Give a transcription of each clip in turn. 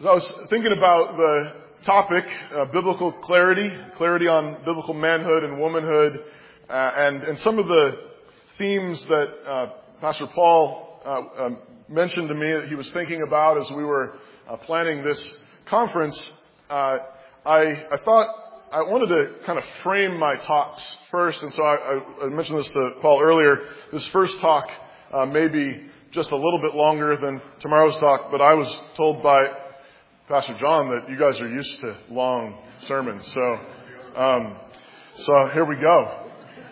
As I was thinking about the topic, biblical clarity on biblical manhood and womanhood, and some of the themes that Pastor Paul mentioned to me that he was thinking about as we were planning this conference, I thought I wanted to kind of frame my talks first, and so I mentioned this to Paul earlier. This first talk may be just a little bit longer than tomorrow's talk, but I was told by Pastor John that you guys are used to long sermons, so here we go.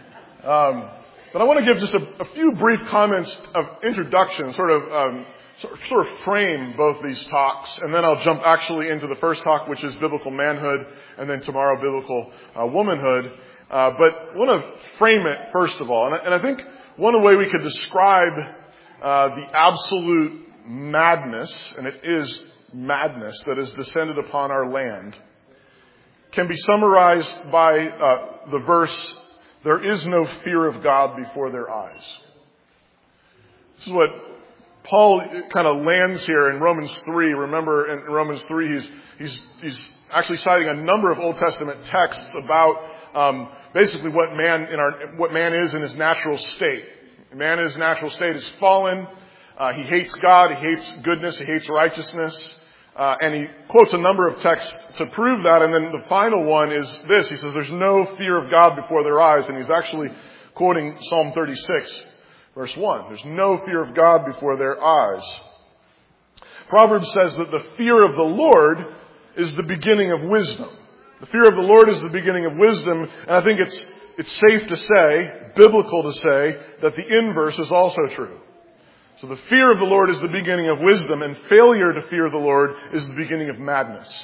But I want to give just a few brief comments of introduction, sort of frame both these talks, and then I'll jump actually into the first talk, which is biblical manhood, and then tomorrow biblical womanhood. But I want to frame it first of all, and I think one way we could describe the absolute madness, and it is madness that has descended upon our land, can be summarized by the verse, "There is no fear of God before their eyes." This is what Paul kind of lands here in Romans 3. Remember, in Romans 3, he's actually citing a number of Old Testament texts about basically what man is in his natural state. Man in his natural state is fallen. He hates God. He hates goodness. He hates righteousness. And he quotes a number of texts to prove that. And then the final one is this. He says, there's no fear of God before their eyes. And he's actually quoting Psalm 36, verse 1. There's no fear of God before their eyes. Proverbs says that the fear of the Lord is the beginning of wisdom. The fear of the Lord is the beginning of wisdom. And I think it's safe to say, biblical to say, that the inverse is also true. So the fear of the Lord is the beginning of wisdom, and failure to fear the Lord is the beginning of madness.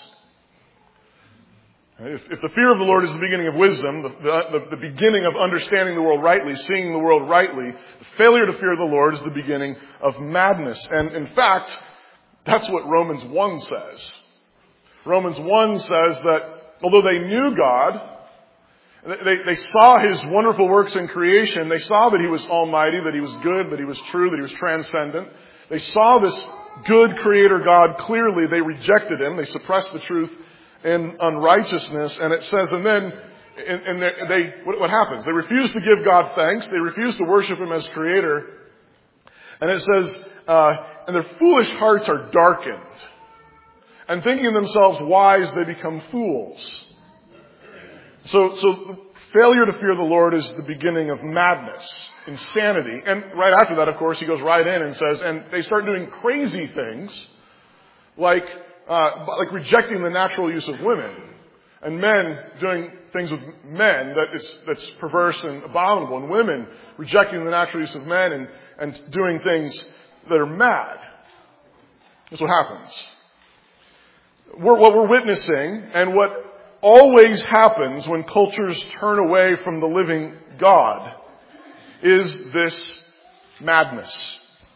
If the fear of the Lord is the beginning of wisdom, the beginning of understanding the world rightly, seeing the world rightly, the failure to fear the Lord is the beginning of madness. And in fact, that's what Romans 1 says. Romans 1 says that although they knew God, they saw His wonderful works in creation. They saw that He was almighty, that He was good, that He was true, that He was transcendent. They saw this good Creator God clearly. They rejected Him. They suppressed the truth in unrighteousness. And it says, and then what happens? They refuse to give God thanks. They refuse to worship Him as Creator. And it says, and their foolish hearts are darkened. And thinking themselves wise, they become fools. So failure to fear the Lord is the beginning of madness, insanity. And right after that, of course, he goes right in and says, and they start doing crazy things like rejecting the natural use of women, and men doing things with men that's perverse and abominable, and women rejecting the natural use of men and doing things that are mad. That's what happens. What we're witnessing, and what always happens when cultures turn away from the living God, is this madness.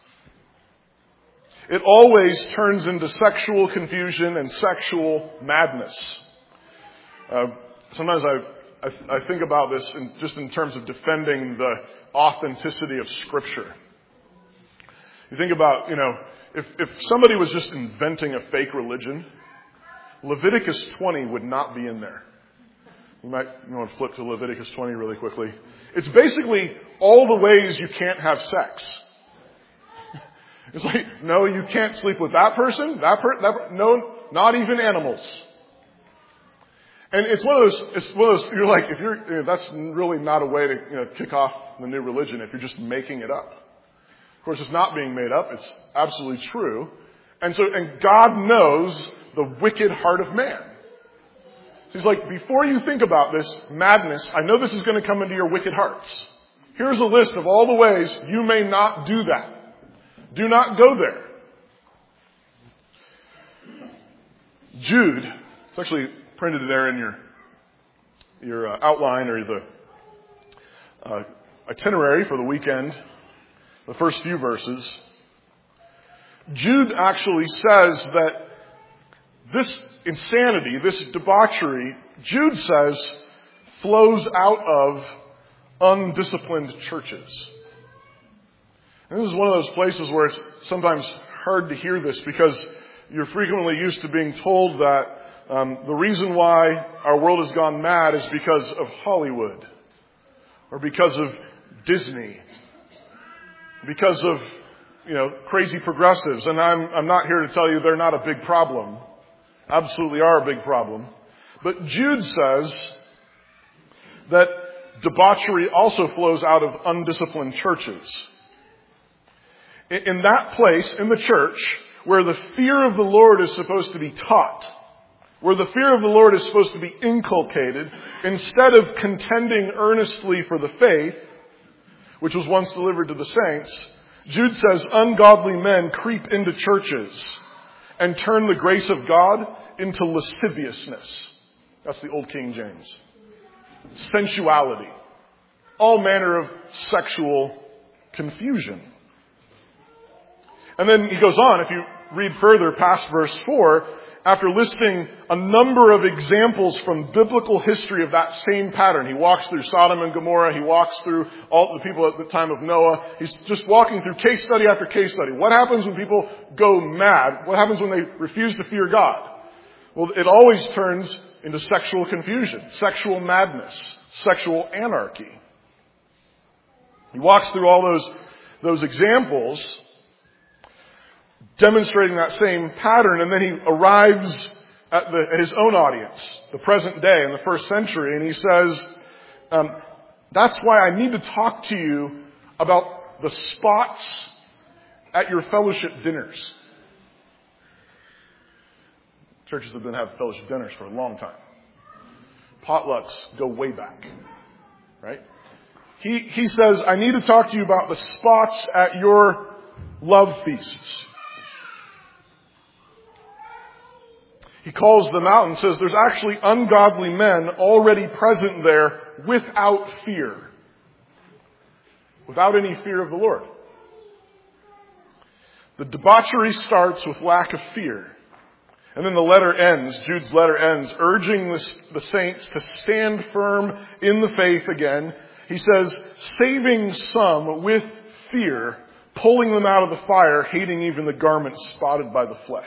It always turns into sexual confusion and sexual madness. Sometimes I think about this just in terms of defending the authenticity of Scripture. You think about, if somebody was just inventing a fake religion, Leviticus 20 would not be in there. You want to flip to Leviticus 20 really quickly. It's basically all the ways you can't have sex. It's like, no, you can't sleep with that person, no, not even animals. And it's one of those, you're like, that's really not a way to, kick off the new religion if you're just making it up. Of course, it's not being made up. It's absolutely true. And God knows the wicked heart of man. So He's like, before you think about this madness, I know this is going to come into your wicked hearts. Here's a list of all the ways you may not do that. Do not go there. Jude, it's actually printed there in your outline or the itinerary for the weekend, the first few verses. Jude actually says that this insanity, this debauchery, Jude says, flows out of undisciplined churches. And this is one of those places where it's sometimes hard to hear this because you're frequently used to being told that the reason why our world has gone mad is because of Hollywood, or because of Disney, because of, crazy progressives. And I'm not here to tell you they're not a big problem. Absolutely are a big problem. But Jude says that debauchery also flows out of undisciplined churches. In that place, in the church, where the fear of the Lord is supposed to be taught, where the fear of the Lord is supposed to be inculcated, instead of contending earnestly for the faith, which was once delivered to the saints, Jude says ungodly men creep into churches and turn the grace of God into lasciviousness. That's the Old King James. Sensuality. All manner of sexual confusion. And then he goes on, if you read further past verse 4, after listing a number of examples from biblical history of that same pattern. He walks through Sodom and Gomorrah. He walks through all the people at the time of Noah. He's just walking through case study after case study. What happens when people go mad? What happens when they refuse to fear God? Well, it always turns into sexual confusion, sexual madness, sexual anarchy. He walks through all those examples, demonstrating that same pattern, and then he arrives at his own audience, the present day in the first century, and he says, that's why I need to talk to you about the spots at your fellowship dinners. Churches have been having fellowship dinners for a long time. Potlucks go way back, right? He says, I need to talk to you about the spots at your love feasts. He calls them out and says there's actually ungodly men already present there without fear. Without any fear of the Lord. The debauchery starts with lack of fear. And then the letter ends, Jude's letter ends, urging the saints to stand firm in the faith again. He says, saving some with fear, pulling them out of the fire, hating even the garments spotted by the flesh.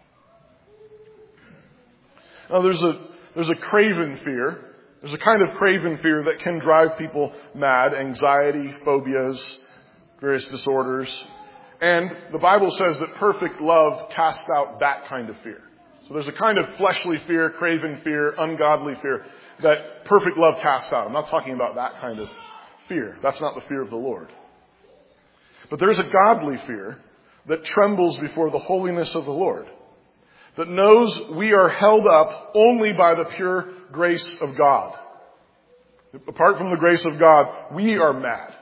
Now there's a craven fear. There's a kind of craven fear that can drive people mad. Anxiety, phobias, various disorders. And the Bible says that perfect love casts out that kind of fear. So there's a kind of fleshly fear, craven fear, ungodly fear that perfect love casts out. I'm not talking about that kind of fear. That's not the fear of the Lord. But there's a godly fear that trembles before the holiness of the Lord. That knows we are held up only by the pure grace of God. Apart from the grace of God, we are mad.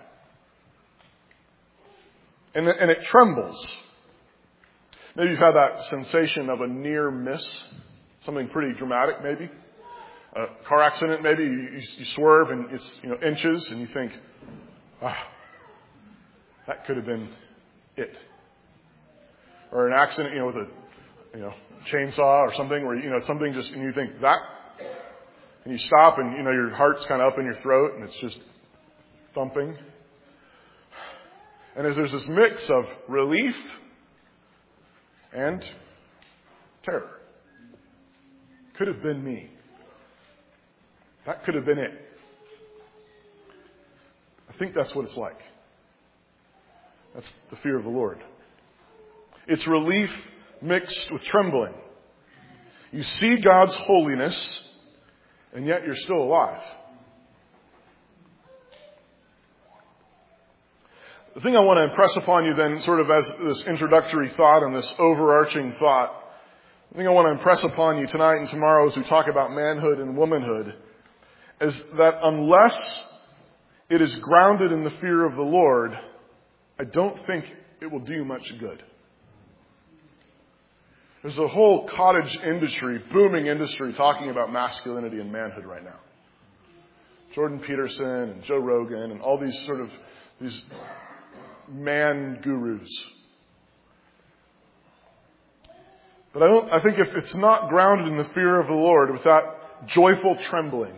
And it trembles. Maybe you've had that sensation of a near miss. Something pretty dramatic, maybe. A car accident, maybe. You swerve and it's inches and you think, that could have been it. Or an accident, with a chainsaw or something where, something just, and you think that, and you stop and, your heart's kind of up in your throat and it's just thumping. And there's this mix of relief and terror. Could have been me. That could have been it. I think that's what it's like. That's the fear of the Lord. It's relief mixed with trembling. You see God's holiness, and yet you're still alive. The thing I want to impress upon you then, sort of as this introductory thought and this overarching thought, the thing I want to impress upon you tonight and tomorrow as we talk about manhood and womanhood, is that unless it is grounded in the fear of the Lord, I don't think it will do you much good. There's a whole cottage industry, booming industry, talking about masculinity and manhood right now. Jordan Peterson and Joe Rogan and all these these man gurus. But I think if it's not grounded in the fear of the Lord with that joyful trembling,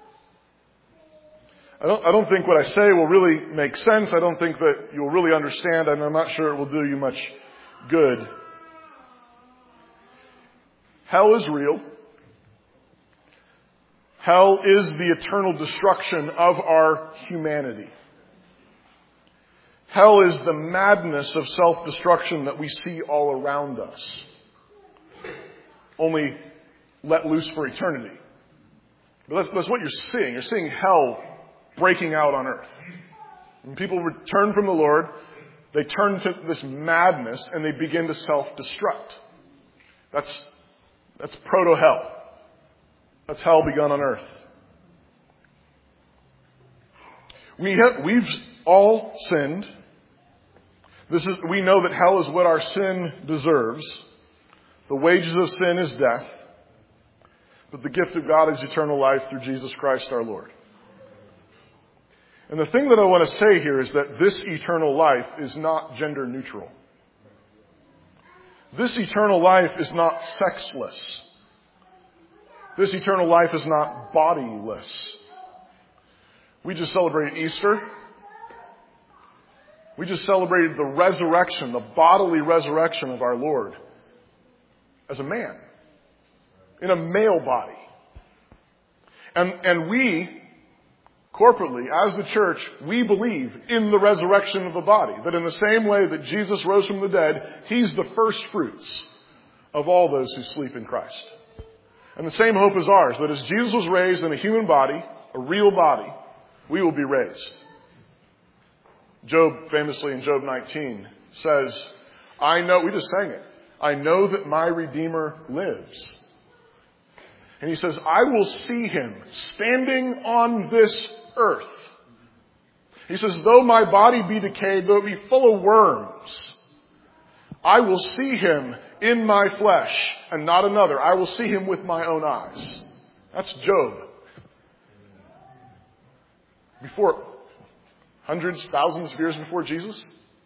I don't think what I say will really make sense. I don't think that you'll really understand, and I'm not sure it will do you much good. Hell is real. Hell is the eternal destruction of our humanity. Hell is the madness of self-destruction that we see all around us, only let loose for eternity. But that's what you're seeing. You're seeing hell breaking out on earth. When people return from the Lord, they turn to this madness and they begin to self-destruct. That's proto-hell. That's hell begun on earth. We've all sinned. We know that hell is what our sin deserves. The wages of sin is death. But the gift of God is eternal life through Jesus Christ our Lord. And the thing that I want to say here is that this eternal life is not gender neutral. This eternal life is not sexless. This eternal life is not bodiless. We just celebrated Easter. We just celebrated the resurrection, the bodily resurrection of our Lord as a man, in a male body. And we, corporately, as the church, we believe in the resurrection of the body. That in the same way that Jesus rose from the dead, He's the first fruits of all those who sleep in Christ. And the same hope is ours, that as Jesus was raised in a human body, a real body, we will be raised. Job, famously in Job 19, says, we just sang it, I know that my Redeemer lives. And he says, I will see Him standing on this earth. He says, though my body be decayed, though it be full of worms, I will see Him in my flesh and not another. I will see Him with my own eyes. That's Job. Before hundreds, thousands of years before Jesus.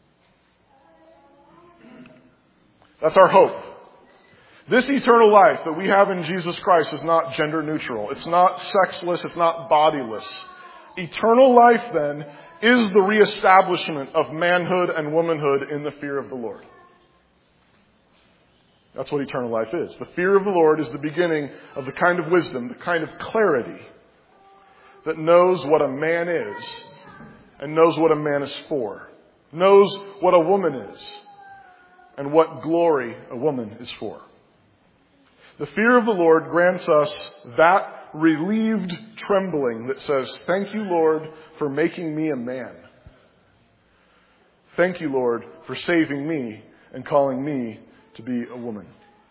That's our hope. This eternal life that we have in Jesus Christ is not gender neutral. It's not sexless. It's not bodiless. Eternal life, then, is the reestablishment of manhood and womanhood in the fear of the Lord. That's what eternal life is. The fear of the Lord is the beginning of the kind of wisdom, the kind of clarity that knows what a man is and knows what a man is for, knows what a woman is and what glory a woman is for. The fear of the Lord grants us that relieved trembling that says, thank you, Lord, for making me a man. Thank you, Lord, for saving me and calling me to be a woman.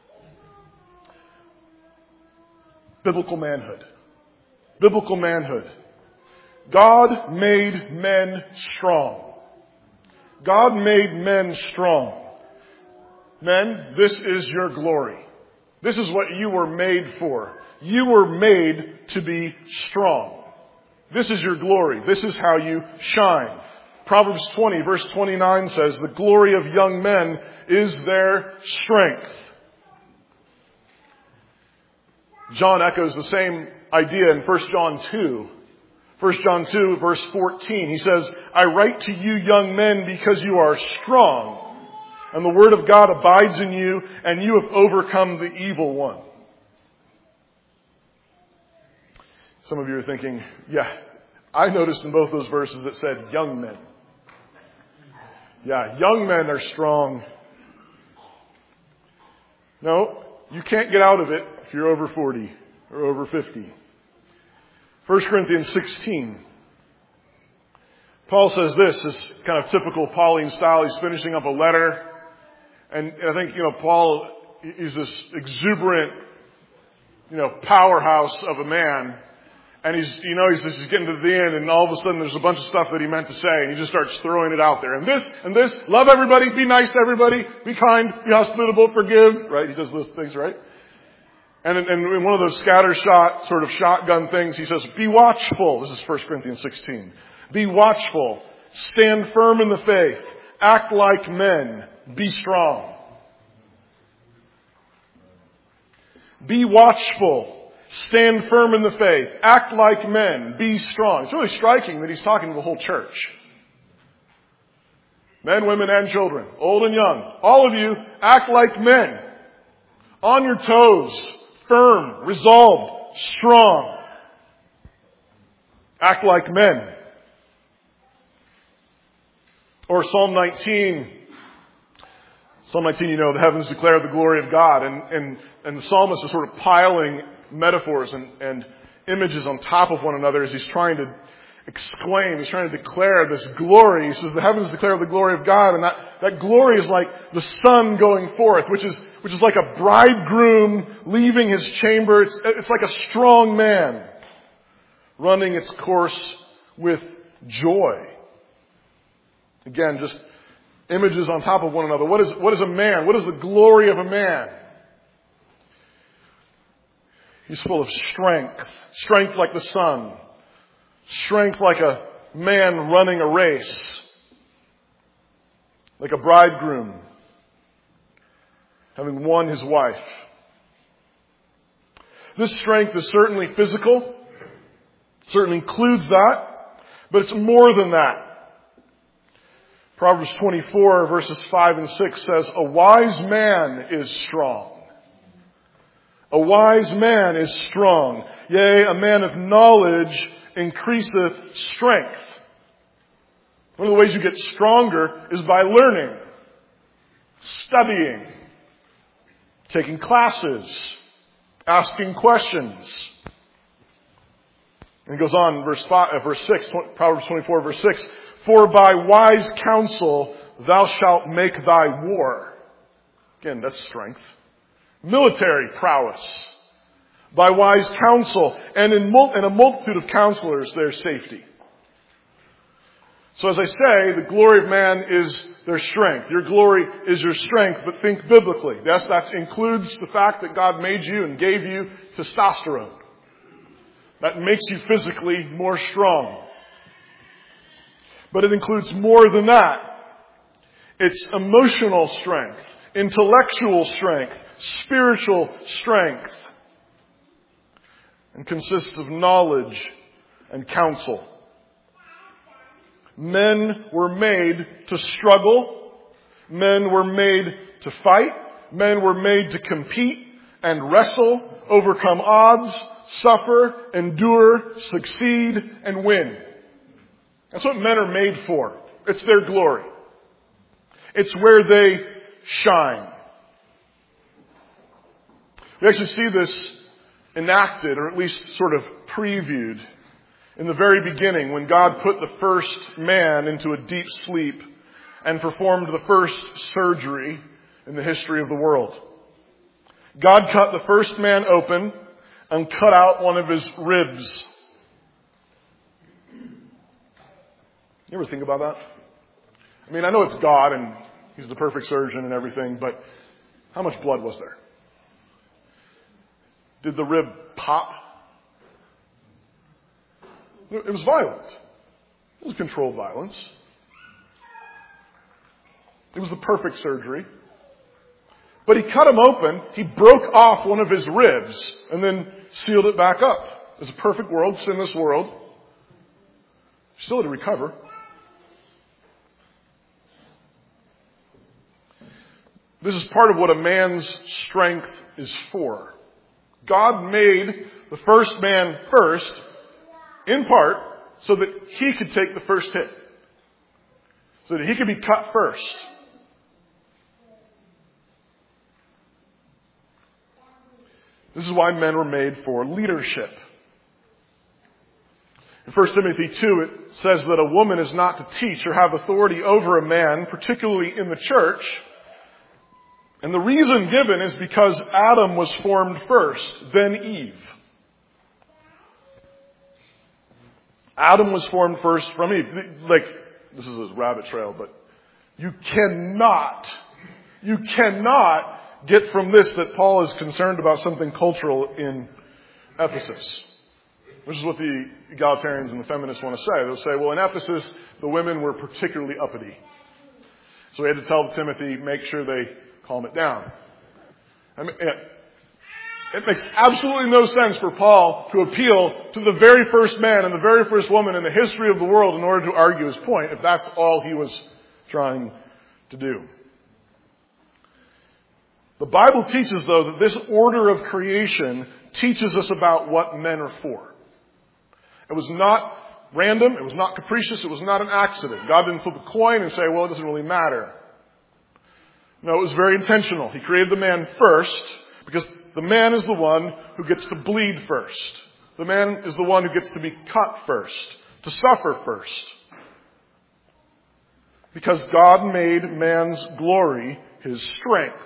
Biblical manhood. Biblical manhood. God made men strong. God made men strong. Men, this is your glory. This is what you were made for. You were made to be strong. This is your glory. This is how you shine. Proverbs 20 verse 29 says, the glory of young men is their strength. John echoes the same idea in 1 John 2. 1 John 2 verse 14. He says, I write to you young men because you are strong, and the word of God abides in you, and you have overcome the evil one. Some of you are thinking, yeah, I noticed in both those verses it said young men. Yeah, young men are strong. No, you can't get out of it if you're over 40 or over 50. 1 Corinthians 16. Paul says this is kind of typical Pauline style. He's finishing up a letter. And I think, Paul is this exuberant, powerhouse of a man. And he's getting to the end, and all of a sudden there's a bunch of stuff that he meant to say, and he just starts throwing it out there. And this, love everybody, be nice to everybody, be kind, be hospitable, forgive, right? He does those things, right? And in one of those scattershot, sort of shotgun things, he says, be watchful. This is 1 Corinthians 16. Be watchful, stand firm in the faith, act like men, be strong. Be watchful. Stand firm in the faith. Act like men. Be strong. It's really striking that he's talking to the whole church. Men, women, and children. Old and young. All of you, act like men. On your toes. Firm. Resolved. Strong. Act like men. Or Psalm 19. Psalm 19, the heavens declare the glory of God. And the psalmist is sort of piling metaphors and images on top of one another as he's trying to exclaim, he's trying to declare this glory. He says the heavens declare the glory of God, and that glory is like the sun going forth, which is like a bridegroom leaving his chamber. It's like a strong man running its course with joy. Again, just images on top of one another. What is a man? What is the glory of a man? He's full of strength. Strength like the sun. Strength like a man running a race. Like a bridegroom having won his wife. This strength is certainly physical. Certainly includes that. But it's more than that. Proverbs 24 verses 5 and 6 says, "A wise man is strong. A wise man is strong. Yea, a man of knowledge increaseth strength." One of the ways you get stronger is by learning, studying, taking classes, asking questions. And it goes on, verse 6, Proverbs 24, verse 6, "For by wise counsel thou shalt make thy war." Again, that's strength. Military prowess. By wise counsel, and in a multitude of counselors there's safety. So as I say, the glory of man is their strength. Your glory is your strength, but think biblically. Yes, that includes the fact that God made you and gave you testosterone. That makes you physically more strong. But it includes more than that. It's emotional strength, intellectual strength, spiritual strength, and consists of knowledge and counsel. Men were made to struggle. Men were made to fight. Men were made to compete and wrestle, overcome odds, suffer, endure, succeed, and win. That's what men are made for. It's their glory. It's where they shine. We actually see this enacted, or at least sort of previewed, in the very beginning when God put the first man into a deep sleep and performed the first surgery in the history of the world. God cut the first man open and cut out one of his ribs. You ever think about that? I mean, I know it's God and He's the perfect surgeon and everything, but how much blood was there? Did the rib pop? It was violent. It was controlled violence. It was the perfect surgery. But he cut him open, he broke off one of his ribs, and then sealed it back up. It was a perfect world, sinless world. Still had to recover. This is part of what a man's strength is for. God made the first man first, in part, so that he could take the first hit. So that he could be cut first. This is why men were made for leadership. In 1 Timothy 2, it says that a woman is not to teach or have authority over a man, particularly in the church. And the reason given is because Adam was formed first, then Eve. Adam was formed first from Eve. Like, this is a rabbit trail, but you cannot get from this that Paul is concerned about something cultural in Ephesus. Which is what the egalitarians and the feminists want to say. They'll say, well, in Ephesus, the women were particularly uppity. So he had to tell Timothy, make sure they calm it down. I mean, it makes absolutely no sense for Paul to appeal to the very first man and the very first woman in the history of the world in order to argue his point, if that's all he was trying to do. The Bible teaches, though, that this order of creation teaches us about what men are for. It was not random. It was not capricious. It was not an accident. God didn't flip a coin and say, well, it doesn't really matter. No, it was very intentional. He created the man first because the man is the one who gets to bleed first. The man is the one who gets to be cut first, to suffer first. Because God made man's glory his strength.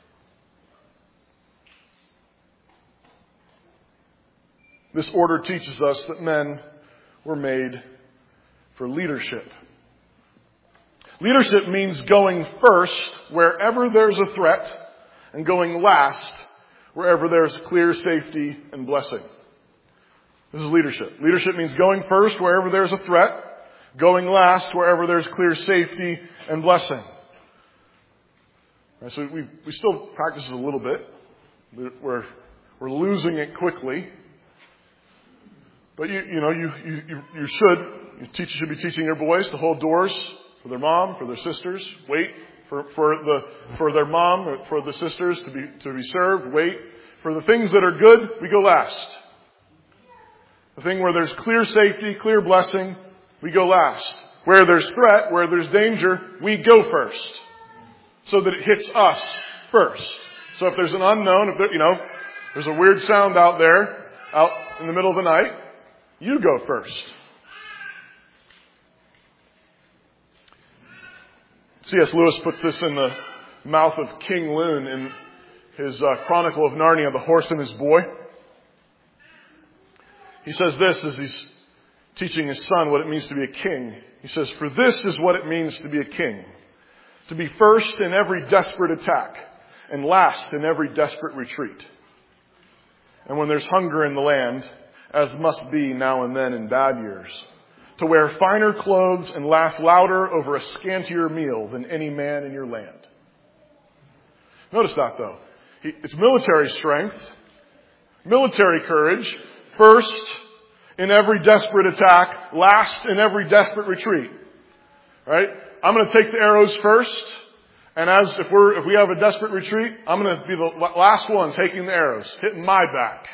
This order teaches us that men were made for leadership. Leadership means going first wherever there's a threat and going last wherever there's clear safety and blessing. This is leadership. Leadership means going first wherever there's a threat, going last wherever there's clear safety and blessing. Right, so we still practice it a little bit. We're losing it quickly. But you teachers should be teaching your boys to hold doors for their mom, for their sisters. Wait for their mom, for the sisters to be served. Wait for the things that are good. We go last. The thing where there's clear safety, clear blessing, we go last. Where there's threat, where there's danger, we go first, so that it hits us first. So if there's an unknown, if there's a weird sound out there, out in the middle of the night, you go first. C.S. Lewis puts this in the mouth of King Loon in his Chronicle of Narnia, The Horse and His Boy. He says this as he's teaching his son what it means to be a king. He says, "For this is what it means to be a king. To be first in every desperate attack and last in every desperate retreat. And when there's hunger in the land, as must be now and then in bad years, to wear finer clothes and laugh louder over a scantier meal than any man in your land." Notice that, though. It's military strength, military courage, first in every desperate attack, last in every desperate retreat. Right? I'm going to take the arrows first, and if we have a desperate retreat, I'm going to be the last one taking the arrows, hitting my back.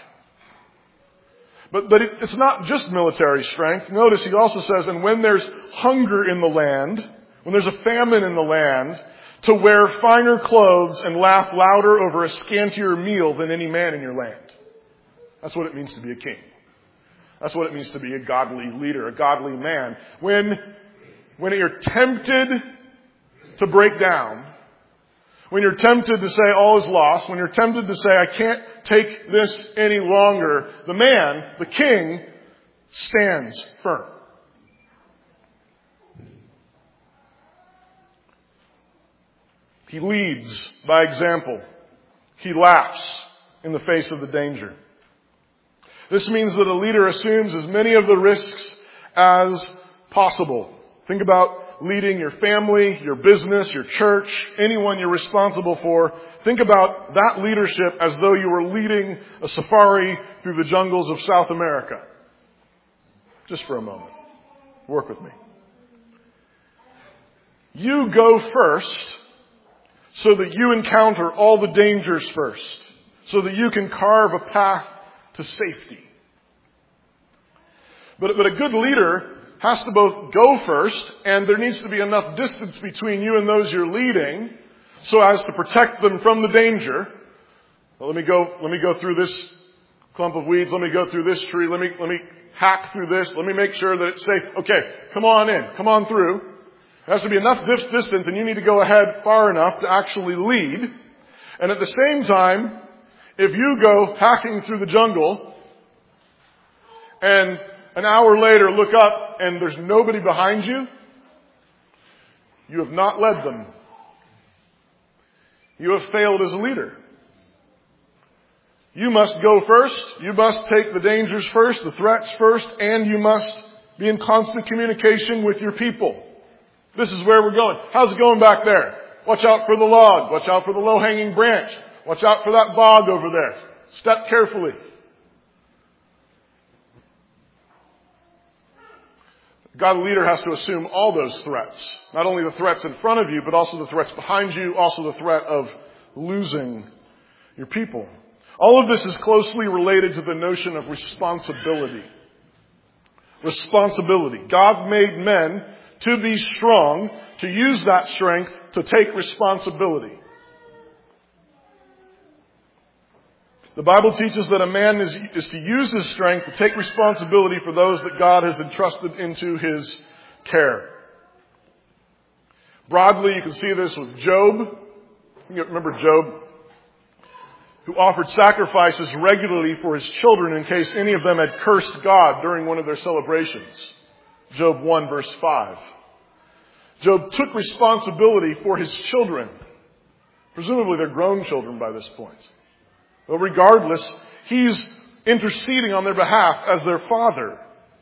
But it's not just military strength. Notice he also says, and when there's hunger in the land, when there's a famine in the land, to wear finer clothes and laugh louder over a scantier meal than any man in your land. That's what it means to be a king. That's what it means to be a godly leader, a godly man. When you're tempted to break down, when you're tempted to say all is lost, when you're tempted to say I can't take this any longer, the man, the king, stands firm. He leads by example. He laughs in the face of the danger. This means that a leader assumes as many of the risks as possible. Think about leading your family, your business, your church, anyone you're responsible for. Think about that leadership as though you were leading a safari through the jungles of South America. Just for a moment. Work with me. You go first so that you encounter all the dangers first, so that you can carve a path to safety. But a good leader has to both go first, and there needs to be enough distance between you and those you're leading so as to protect them from the danger. Well, let me go through this clump of weeds. Let me go through this tree. Let me hack through this. Let me make sure that it's safe. Okay, come on in. Come on through. There has to be enough distance, and you need to go ahead far enough to actually lead. And at the same time, if you go hacking through the jungle and an hour later look up and there's nobody behind you, you have not led them. You have failed as a leader. You must go first. You must take the dangers first, the threats first, and you must be in constant communication with your people. This is where we're going. How's it going back there? Watch out for the log. Watch out for the low-hanging branch. Watch out for that bog over there. Step carefully. A godly leader has to assume all those threats. Not only the threats in front of you, but also the threats behind you, also the threat of losing your people. All of this is closely related to the notion of responsibility. Responsibility. God made men to be strong, to use that strength to take responsibility. The Bible teaches that a man is to use his strength to take responsibility for those that God has entrusted into his care. Broadly, you can see this with Job. You remember Job, who offered sacrifices regularly for his children in case any of them had cursed God during one of their celebrations. Job 1 verse 5. Job took responsibility for his children. Presumably they're grown children by this point. But regardless, he's interceding on their behalf as their father.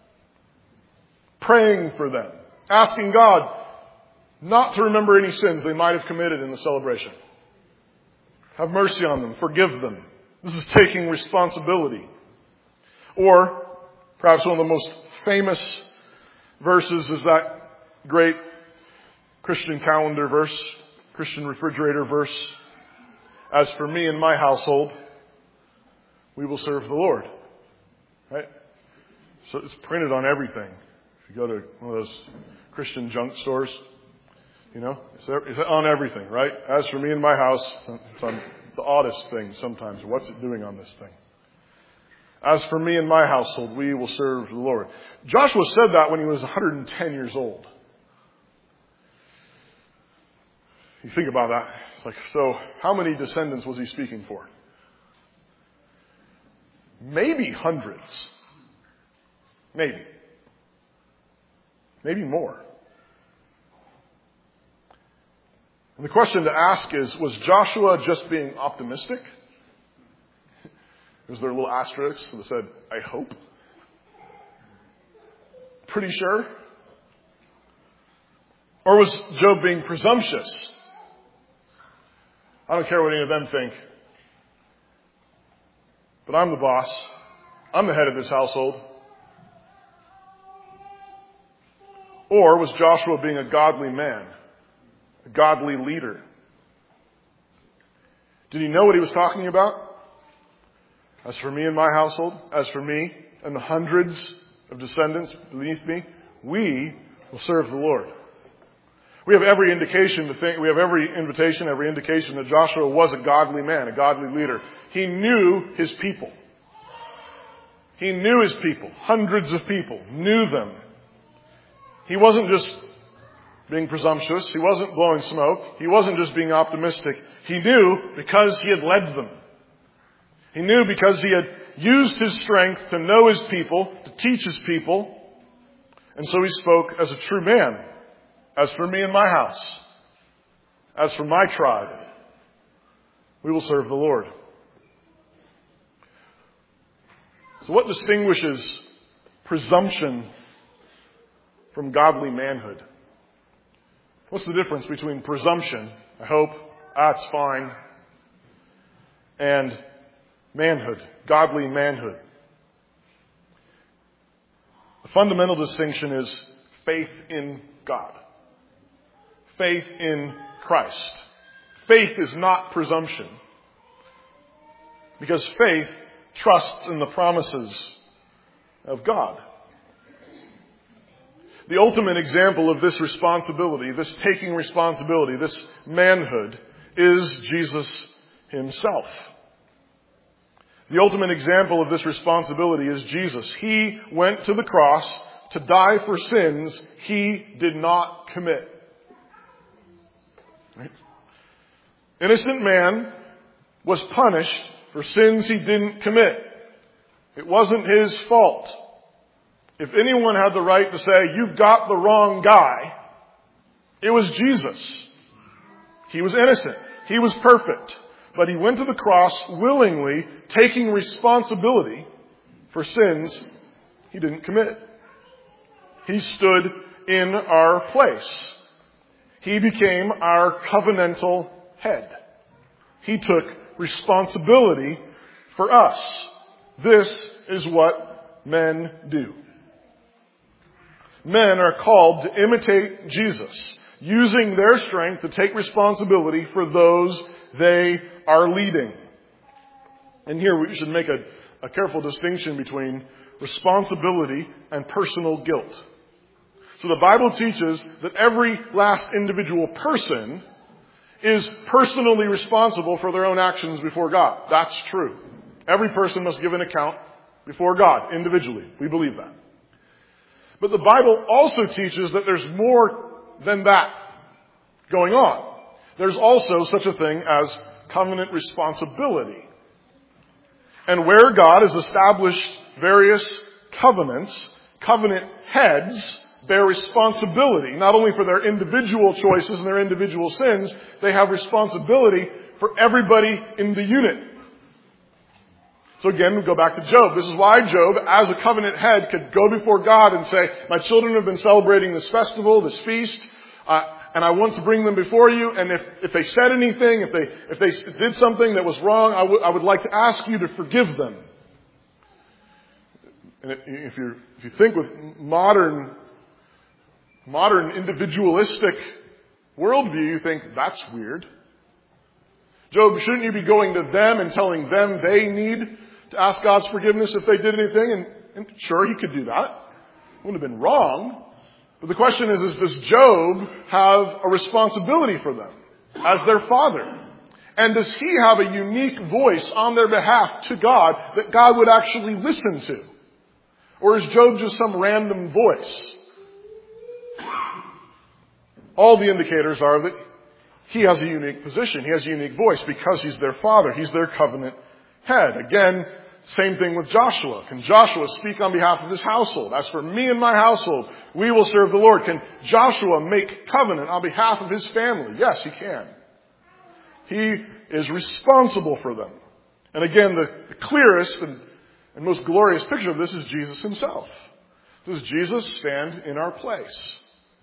Praying for them. Asking God not to remember any sins they might have committed in the celebration. Have mercy on them. Forgive them. This is taking responsibility. Or, perhaps one of the most famous verses is that great Christian calendar verse, Christian refrigerator verse. As for me and my household, we will serve the Lord. Right? So it's printed on everything. If you go to one of those Christian junk stores, it's on everything, right? As for me and my house, it's on the oddest thing sometimes. What's it doing on this thing? As for me and my household, we will serve the Lord. Joshua said that when he was 110 years old. You think about that. It's like, so how many descendants was he speaking for? Maybe hundreds. Maybe. Maybe more. And the question to ask is, was Joshua just being optimistic? Was there a little asterisk that said, I hope? Pretty sure? Or was Job being presumptuous? I don't care what any of them think. But I'm the boss. I'm the head of this household. Or was Joshua being a godly man? A godly leader? Did he know what he was talking about? As for me and my household, as for me and the hundreds of descendants beneath me, we will serve the Lord. We have every indication every indication that Joshua was a godly man, a godly leader. He knew his people. He knew his people. Hundreds of people. Knew them. He wasn't just being presumptuous. He wasn't blowing smoke. He wasn't just being optimistic. He knew because he had led them. He knew because he had used his strength to know his people, to teach his people. And so he spoke as a true man. As for me and my house, as for my tribe, we will serve the Lord. So what distinguishes presumption from godly manhood? What's the difference between presumption, I hope, that's fine, and manhood, godly manhood? The fundamental distinction is faith in God. Faith in Christ. Faith is not presumption. Because faith trusts in the promises of God. The ultimate example of this responsibility, this taking responsibility, this manhood, is Jesus himself. The ultimate example of this responsibility is Jesus. He went to the cross to die for sins he did not commit. Right? Innocent man was punished for sins he didn't commit. It wasn't his fault. If anyone had the right to say, you've got the wrong guy, it was Jesus. He was innocent. He was perfect. But he went to the cross willingly, taking responsibility for sins he didn't commit. He stood in our place. He became our covenantal head. He took responsibility for us. This is what men do. Men are called to imitate Jesus, using their strength to take responsibility for those they are leading. And here we should make a careful distinction between responsibility and personal guilt. So the Bible teaches that every last individual person is personally responsible for their own actions before God. That's true. Every person must give an account before God, individually. We believe that. But the Bible also teaches that there's more than that going on. There's also such a thing as covenant responsibility. And where God has established various covenants, covenant heads bear responsibility, not only for their individual choices and their individual sins, they have responsibility for everybody in the unit. So again, we go back to Job. This is why Job, as a covenant head, could go before God and say, my children have been celebrating this festival, this feast, and I want to bring them before you. And if they said anything, if they did something that was wrong, I would like to ask you to forgive them. And if you think with modern individualistic worldview, you think, that's weird. Job, shouldn't you be going to them and telling them they need to ask God's forgiveness if they did anything? And sure, he could do that. It wouldn't have been wrong. But the question is does Job have a responsibility for them as their father? And does he have a unique voice on their behalf to God that God would actually listen to? Or is Job just some random voice? All the indicators are that he has a unique position. He has a unique voice because he's their father. He's their covenant head. Again, same thing with Joshua. Can Joshua speak on behalf of his household? As for me and my household, we will serve the Lord. Can Joshua make covenant on behalf of his family? Yes, he can. He is responsible for them. And again, the clearest and most glorious picture of this is Jesus himself. Does Jesus stand in our place?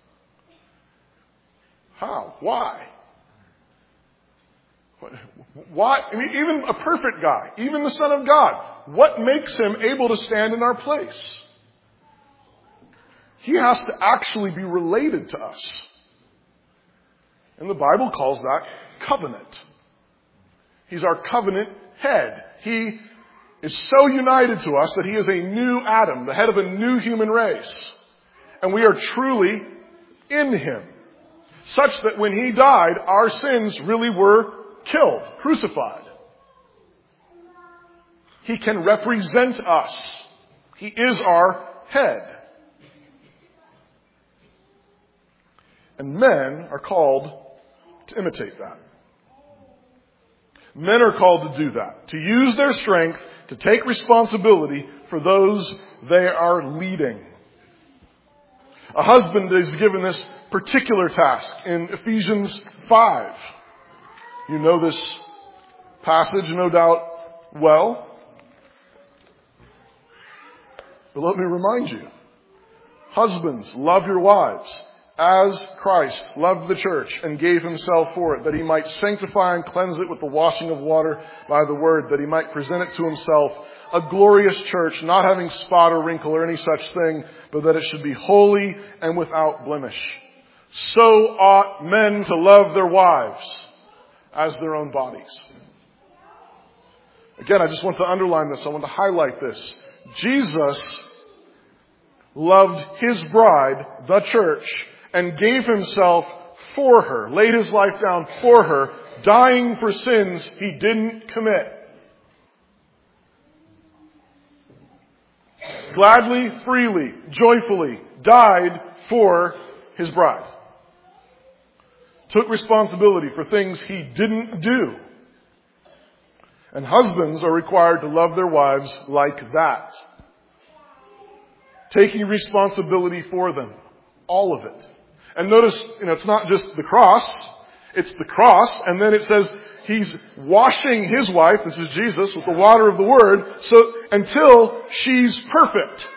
How? Why? Why? I mean, even a perfect guy, even the Son of God, what makes him able to stand in our place? He has to actually be related to us. And the Bible calls that covenant. He's our covenant head. He is so united to us that he is a new Adam, the head of a new human race. And we are truly in him. Such that when he died, our sins really were killed, crucified. He can represent us. He is our head. And men are called to imitate that. Men are called to do that. To use their strength to take responsibility for those they are leading. A husband is given this particular task in Ephesians 5. You know this passage, no doubt, well. But let me remind you. Husbands, love your wives as Christ loved the church and gave himself for it, that he might sanctify and cleanse it with the washing of water by the word, that he might present it to himself a glorious church, not having spot or wrinkle or any such thing, but that it should be holy and without blemish. So ought men to love their wives as their own bodies. Again, I just want to underline this. I want to highlight this. Jesus loved his bride, the church, and gave himself for her, laid his life down for her, dying for sins he didn't commit. Gladly, freely, joyfully died for his bride. Took responsibility for things he didn't do. And husbands are required to love their wives like that. Taking responsibility for them. All of it. And notice, it's not just the cross. It's the cross, and then it says he's washing his wife, this is Jesus, with the water of the word, so until she's perfect.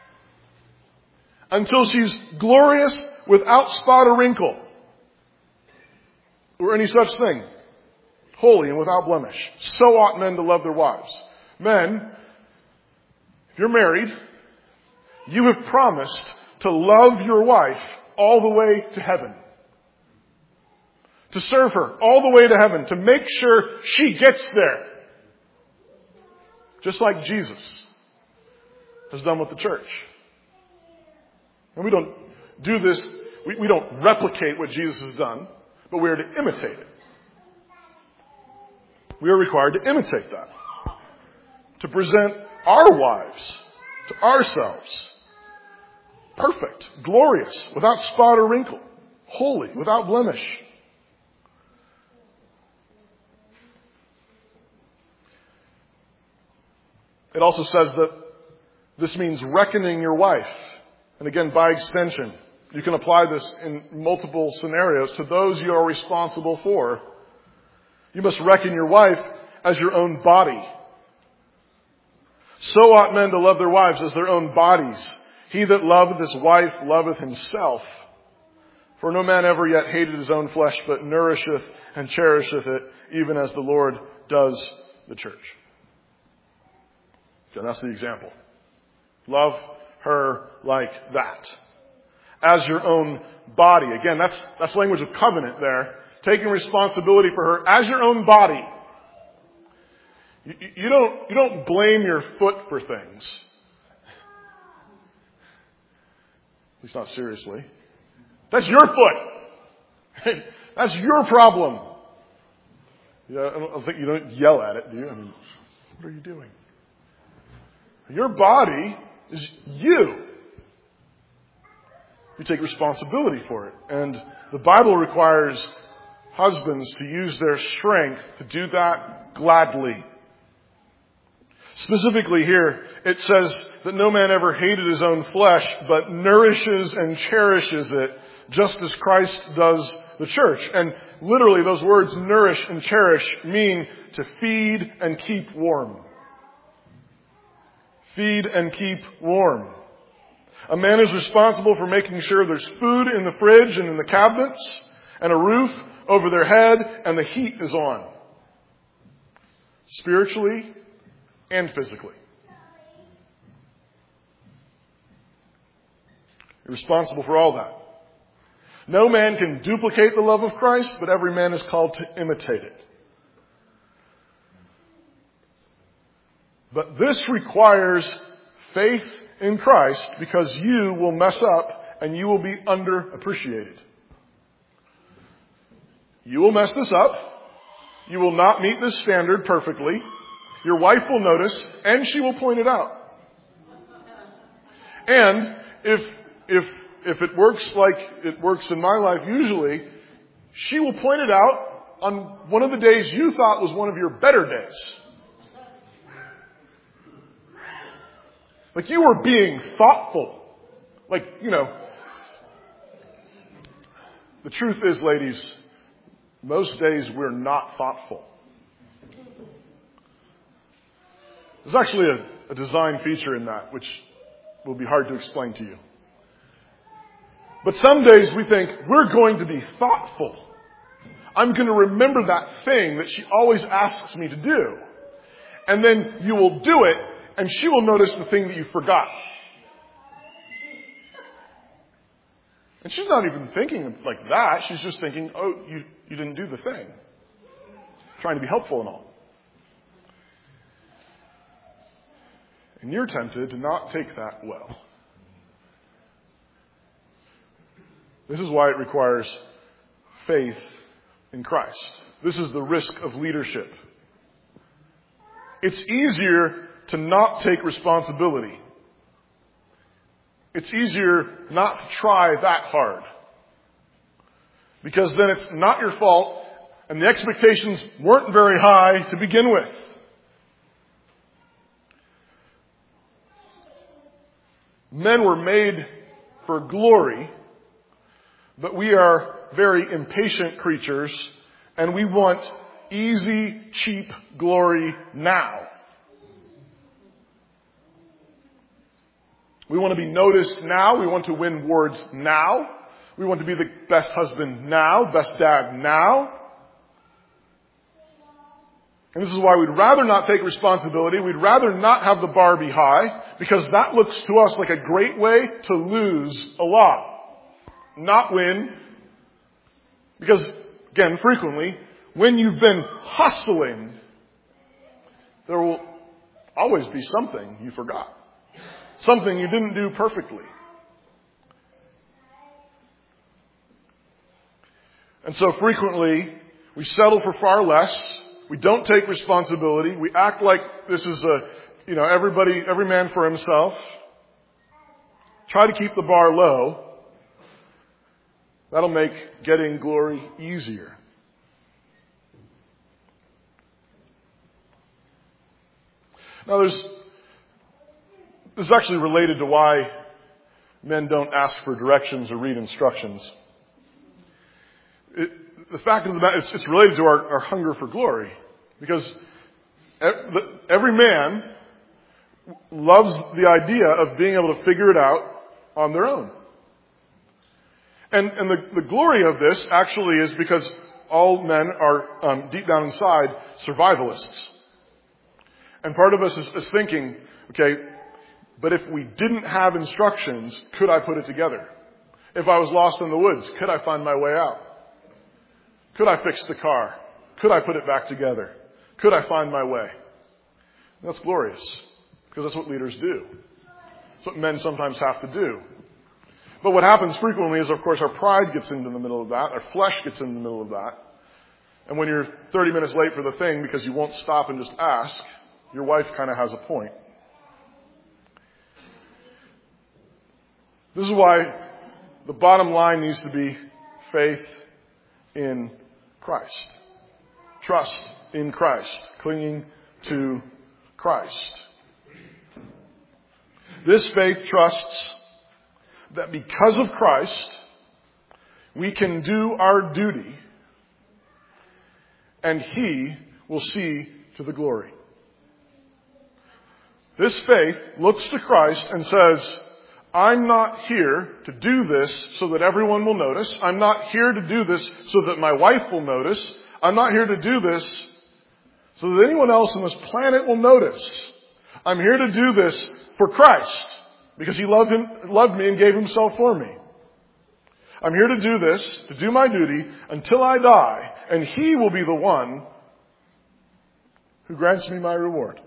Until she's glorious without spot or wrinkle. Or any such thing. Holy and without blemish. So ought men to love their wives. Men, if you're married, you have promised to love your wife all the way to heaven. to serve her all the way to heaven, to make sure she gets there. Just like Jesus has done with the church. And we don't do this, we don't replicate what Jesus has done, but we are to imitate it. We are required to imitate that. To present our wives to ourselves perfect, glorious, without spot or wrinkle, holy, without blemish. It also says that this means reckoning your wife. And again, by extension, you can apply this in multiple scenarios to those you are responsible for. You must reckon your wife as your own body. So ought men to love their wives as their own bodies. He that loveth his wife loveth himself. For no man ever yet hated his own flesh, but nourisheth and cherisheth it, even as the Lord does the church. So that's the example. Love her like that. As your own body. Again, that's language of covenant there. Taking responsibility for her as your own body. You don't blame your foot for things. At least not seriously. That's your foot. That's your problem. I don't think you don't yell at it, do you? I mean, what are you doing? Your body is you. You take responsibility for it. And the Bible requires husbands to use their strength to do that gladly. Specifically here, it says that no man ever hated his own flesh, but nourishes and cherishes it, just as Christ does the church. And literally, those words, nourish and cherish, mean to feed and keep warm. Feed and keep warm. A man is responsible for making sure there's food in the fridge and in the cabinets, and a roof over their head, and the heat is on. Spiritually and physically. You're responsible for all that. No man can duplicate the love of Christ, but every man is called to imitate it. But this requires faith in Christ, because you will mess up and you will be underappreciated. You will mess this up. You will not meet this standard perfectly. Your wife will notice, and she will point it out. And if it works like it works in my life usually, she will point it out on one of the days you thought was one of your better days. Like you were being thoughtful. Like, the truth is, ladies, most days we're not thoughtful. There's actually a design feature in that, which will be hard to explain to you. But some days we think, we're going to be thoughtful. I'm going to remember that thing that she always asks me to do. And then you will do it, and she will notice the thing that you forgot. And she's not even thinking like that. She's just thinking, oh, you didn't do the thing. Trying to be helpful and all. And you're tempted to not take that well. This is why it requires faith in Christ. This is the risk of leadership. It's easier to not take responsibility. It's easier not to try that hard. Because then it's not your fault, and the expectations weren't very high to begin with. Men were made for glory, but we are very impatient creatures, and we want easy, cheap glory now. We want to be noticed now. We want to win awards now. We want to be the best husband now, best dad now. And this is why we'd rather not take responsibility. We'd rather not have the bar be high, because that looks to us like a great way to lose a lot. Not win. Because again, frequently, when you've been hustling, there will always be something you forgot. Something you didn't do perfectly. And so frequently, we settle for far less. We don't take responsibility. We act like this is every man for himself. Try to keep the bar low. That'll make getting glory easier. Now this is actually related to why men don't ask for directions or read instructions. The fact of the matter, it's related to our hunger for glory. Because every man loves the idea of being able to figure it out on their own. And the glory of this actually is because all men are, deep down inside, survivalists. And part of us is thinking, okay, but if we didn't have instructions, could I put it together? If I was lost in the woods, could I find my way out? Could I fix the car? Could I put it back together? Could I find my way? That's glorious, because that's what leaders do. That's what men sometimes have to do. But what happens frequently is, of course, our pride gets into the middle of that. Our flesh gets in the middle of that. And when you're 30 minutes late for the thing because you won't stop and just ask, your wife kind of has a point. This is why the bottom line needs to be faith in Christ. Trust in Christ. Clinging to Christ. This faith trusts that because of Christ, we can do our duty and He will see to the glory. This faith looks to Christ and says, I'm not here to do this so that everyone will notice. I'm not here to do this so that my wife will notice. I'm not here to do this so that anyone else on this planet will notice. I'm here to do this for Christ because He loved me and gave Himself for me. I'm here to do this, to do my duty until I die, and He will be the one who grants me my reward.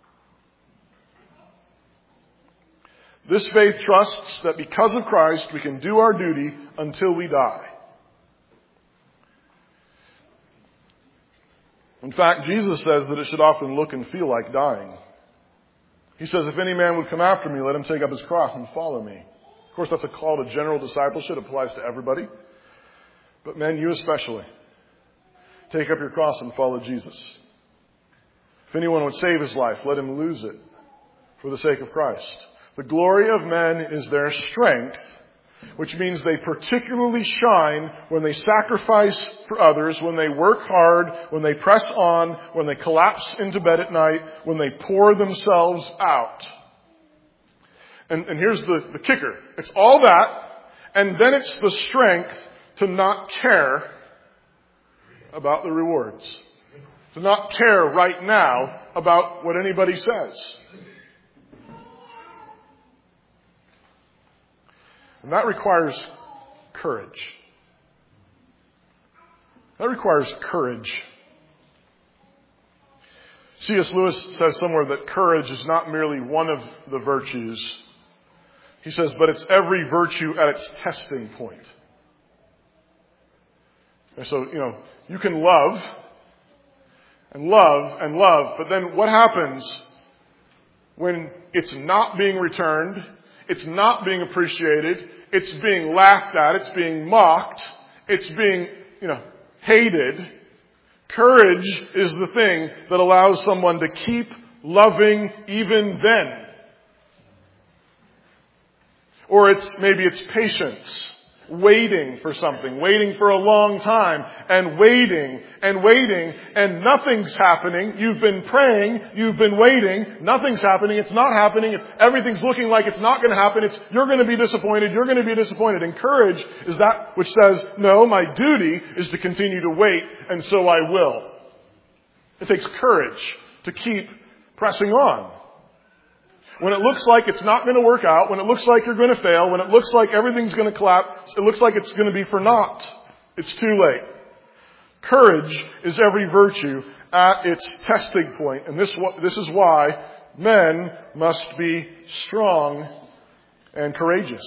This faith trusts that because of Christ, we can do our duty until we die. In fact, Jesus says that it should often look and feel like dying. He says, if any man would come after me, let him take up his cross and follow me. Of course, that's a call to general discipleship. It applies to everybody. But men, you especially. Take up your cross and follow Jesus. If anyone would save his life, let him lose it for the sake of Christ. The glory of men is their strength, which means they particularly shine when they sacrifice for others, when they work hard, when they press on, when they collapse into bed at night, when they pour themselves out. And here's the kicker. It's all that, and then it's the strength to not care about the rewards. To not care right now about what anybody says. And that requires courage. That requires courage. C.S. Lewis says somewhere that courage is not merely one of the virtues. He says, but it's every virtue at its testing point. And so, you can love and love and love, but then what happens when it's not being returned? It's not being appreciated. It's being laughed at. It's being mocked. It's being, hated. Courage is the thing that allows someone to keep loving even then. Or maybe it's patience. Waiting for something, waiting for a long time, and waiting, and nothing's happening. You've been praying, you've been waiting, nothing's happening, it's not happening, everything's looking like it's not going to happen, you're going to be disappointed, you're going to be disappointed. And courage is that which says, no, my duty is to continue to wait, and so I will. It takes courage to keep pressing on. When it looks like it's not going to work out, when it looks like you're going to fail, when it looks like everything's going to collapse, it looks like it's going to be for naught. It's too late. Courage is every virtue at its testing point. And this is why men must be strong and courageous.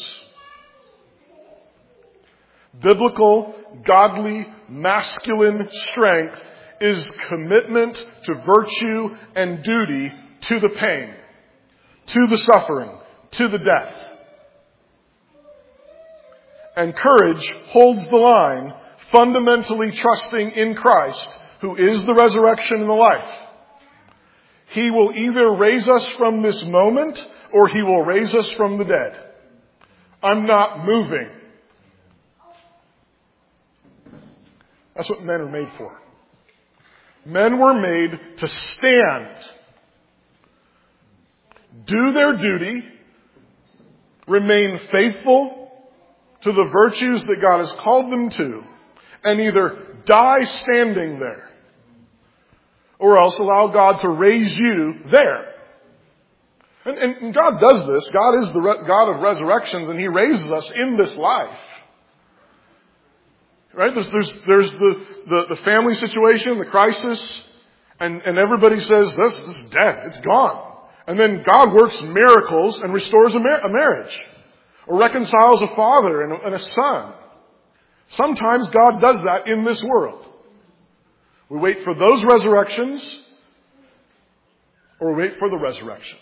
Biblical, godly, masculine strength is commitment to virtue and duty, to the pain, to the suffering, to the death. And courage holds the line, fundamentally trusting in Christ, who is the resurrection and the life. He will either raise us from this moment or He will raise us from the dead. I'm not moving. That's what men are made for. Men were made to stand, do their duty, remain faithful to the virtues that God has called them to, and either die standing there, or else allow God to raise you there. And God does this. God is the God of resurrections, and He raises us in this life. Right? There's the family situation, the crisis, and everybody says, this is dead. It's gone. And then God works miracles and restores a marriage, or reconciles a father and a son. Sometimes God does that in this world. We wait for those resurrections, or we wait for the resurrection.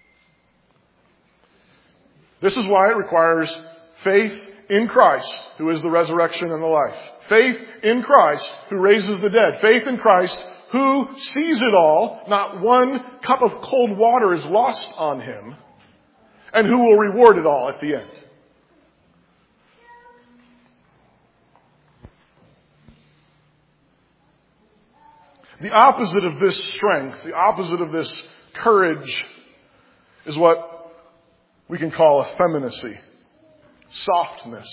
This is why it requires faith in Christ, who is the resurrection and the life. Faith in Christ, who raises the dead. Faith in Christ, who sees it all. Not one cup of cold water is lost on Him. And who will reward it all at the end. The opposite of this strength, the opposite of this courage, is what we can call effeminacy. Softness.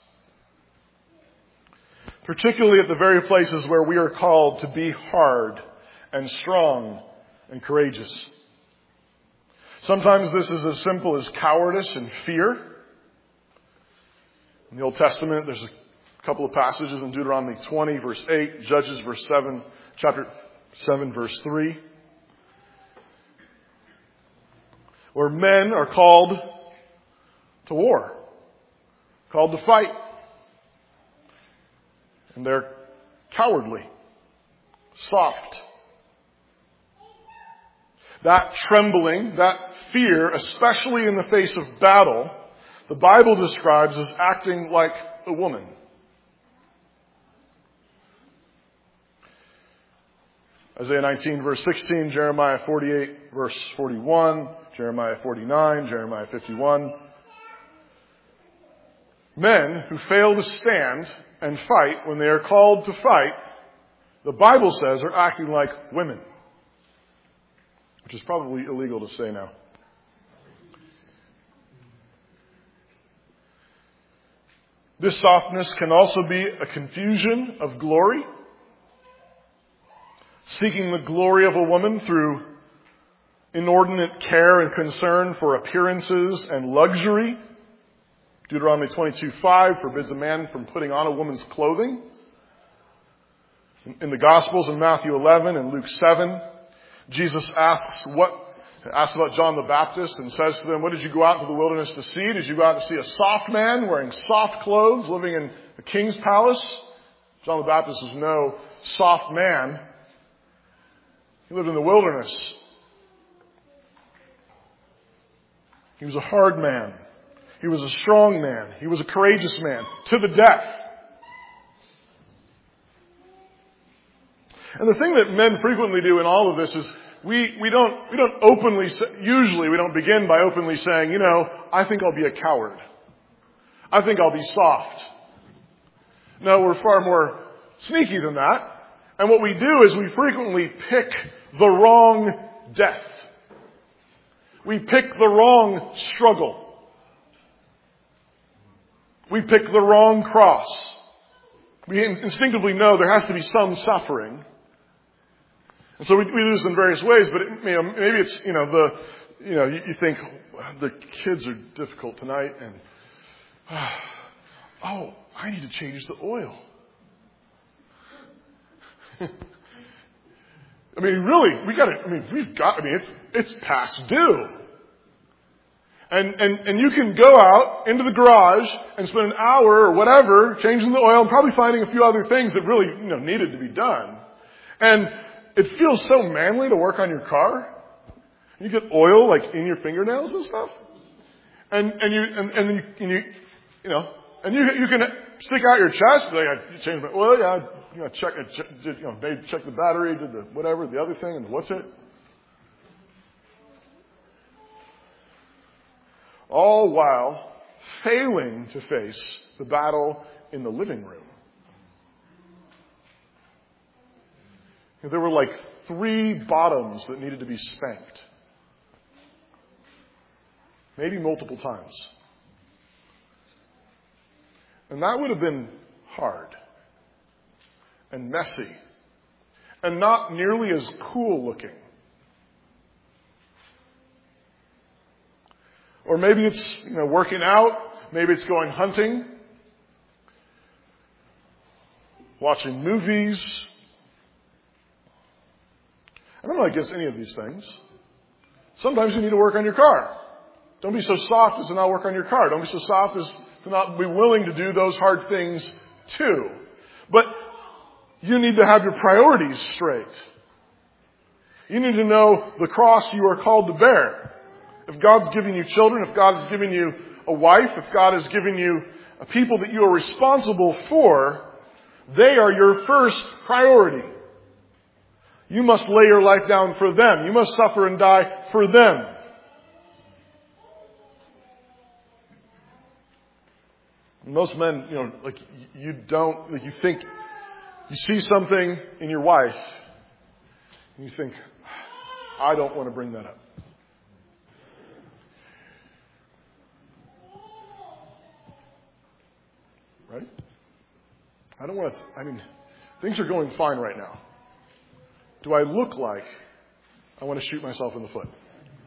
Particularly at the very places where we are called to be hard and strong and courageous. Sometimes this is as simple as cowardice and fear. In the Old Testament, there's a couple of passages in Deuteronomy 20, verse 8, Judges, verse 7, chapter 7, verse 3, where men are called to war. Called to fight. And they're cowardly. Soft. That trembling, that fear, especially in the face of battle, the Bible describes as acting like a woman. Isaiah 19, verse 16, Jeremiah 48, verse 41, Jeremiah 49, Jeremiah 51. Men who fail to stand and fight when they are called to fight, the Bible says, are acting like women. Which is probably illegal to say now. This softness can also be a confusion of glory. Seeking the glory of a woman through inordinate care and concern for appearances and luxury. Deuteronomy 22:5 forbids a man from putting on a woman's clothing. In the Gospels, in Matthew 11 and Luke 7, Jesus asks about John the Baptist and says to them, what did you go out into the wilderness to see? Did you go out to see a soft man wearing soft clothes, living in a king's palace? John the Baptist was no soft man. He lived in the wilderness. He was a hard man. He was a strong man. He was a courageous man, to the death. And the thing that men frequently do in all of this is we don't openly, usually we don't begin by openly saying, I think I'll be a coward. I think I'll be soft. No, we're far more sneaky than that. And what we do is we frequently pick the wrong death. We pick the wrong struggle. We pick the wrong cross. We instinctively know there has to be some suffering. And so we do this in various ways, but maybe it's, you think the kids are difficult tonight and, I need to change the oil. I mean, really, it's past due. And you can go out into the garage and spend an hour or whatever changing the oil and probably finding a few other things that really, needed to be done. And it feels so manly to work on your car. You get oil like in your fingernails and stuff. And you can stick out your chest, like, I changed my oil, maybe check the battery, did the whatever, the other thing, and what's it? All while failing to face the battle in the living room. There were like 3 bottoms that needed to be spanked. Maybe multiple times. And that would have been hard and messy and not nearly as cool looking. Or maybe it's, working out. Maybe it's going hunting, watching movies. I don't know against any of these things. Sometimes you need to work on your car. Don't be so soft as to not work on your car. Don't be so soft as to not be willing to do those hard things too. But you need to have your priorities straight. You need to know the cross you are called to bear. If God's given you children, if God has given you a wife, if God has given you a people that you are responsible for, they are your first priority. You must lay your life down for them. You must suffer and die for them. Most men, you think, you see something in your wife, and you think, I don't want to bring that up. Right? I don't want to, things are going fine right now. Do I look like I want to shoot myself in the foot?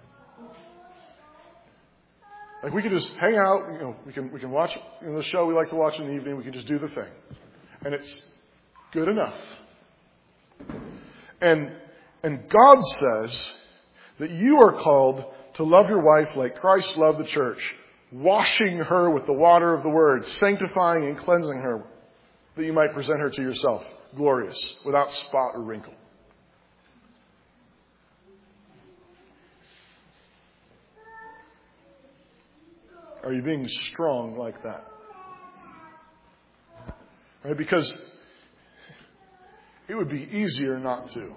Like we can just hang out, we can watch the show we like to watch in the evening, we can just do the thing. And it's good enough. And God says that you are called to love your wife like Christ loved the church, washing her with the water of the word, sanctifying and cleansing her, that you might present her to yourself, glorious, without spot or wrinkle. Are you being strong like that? Right? Because it would be easier not to.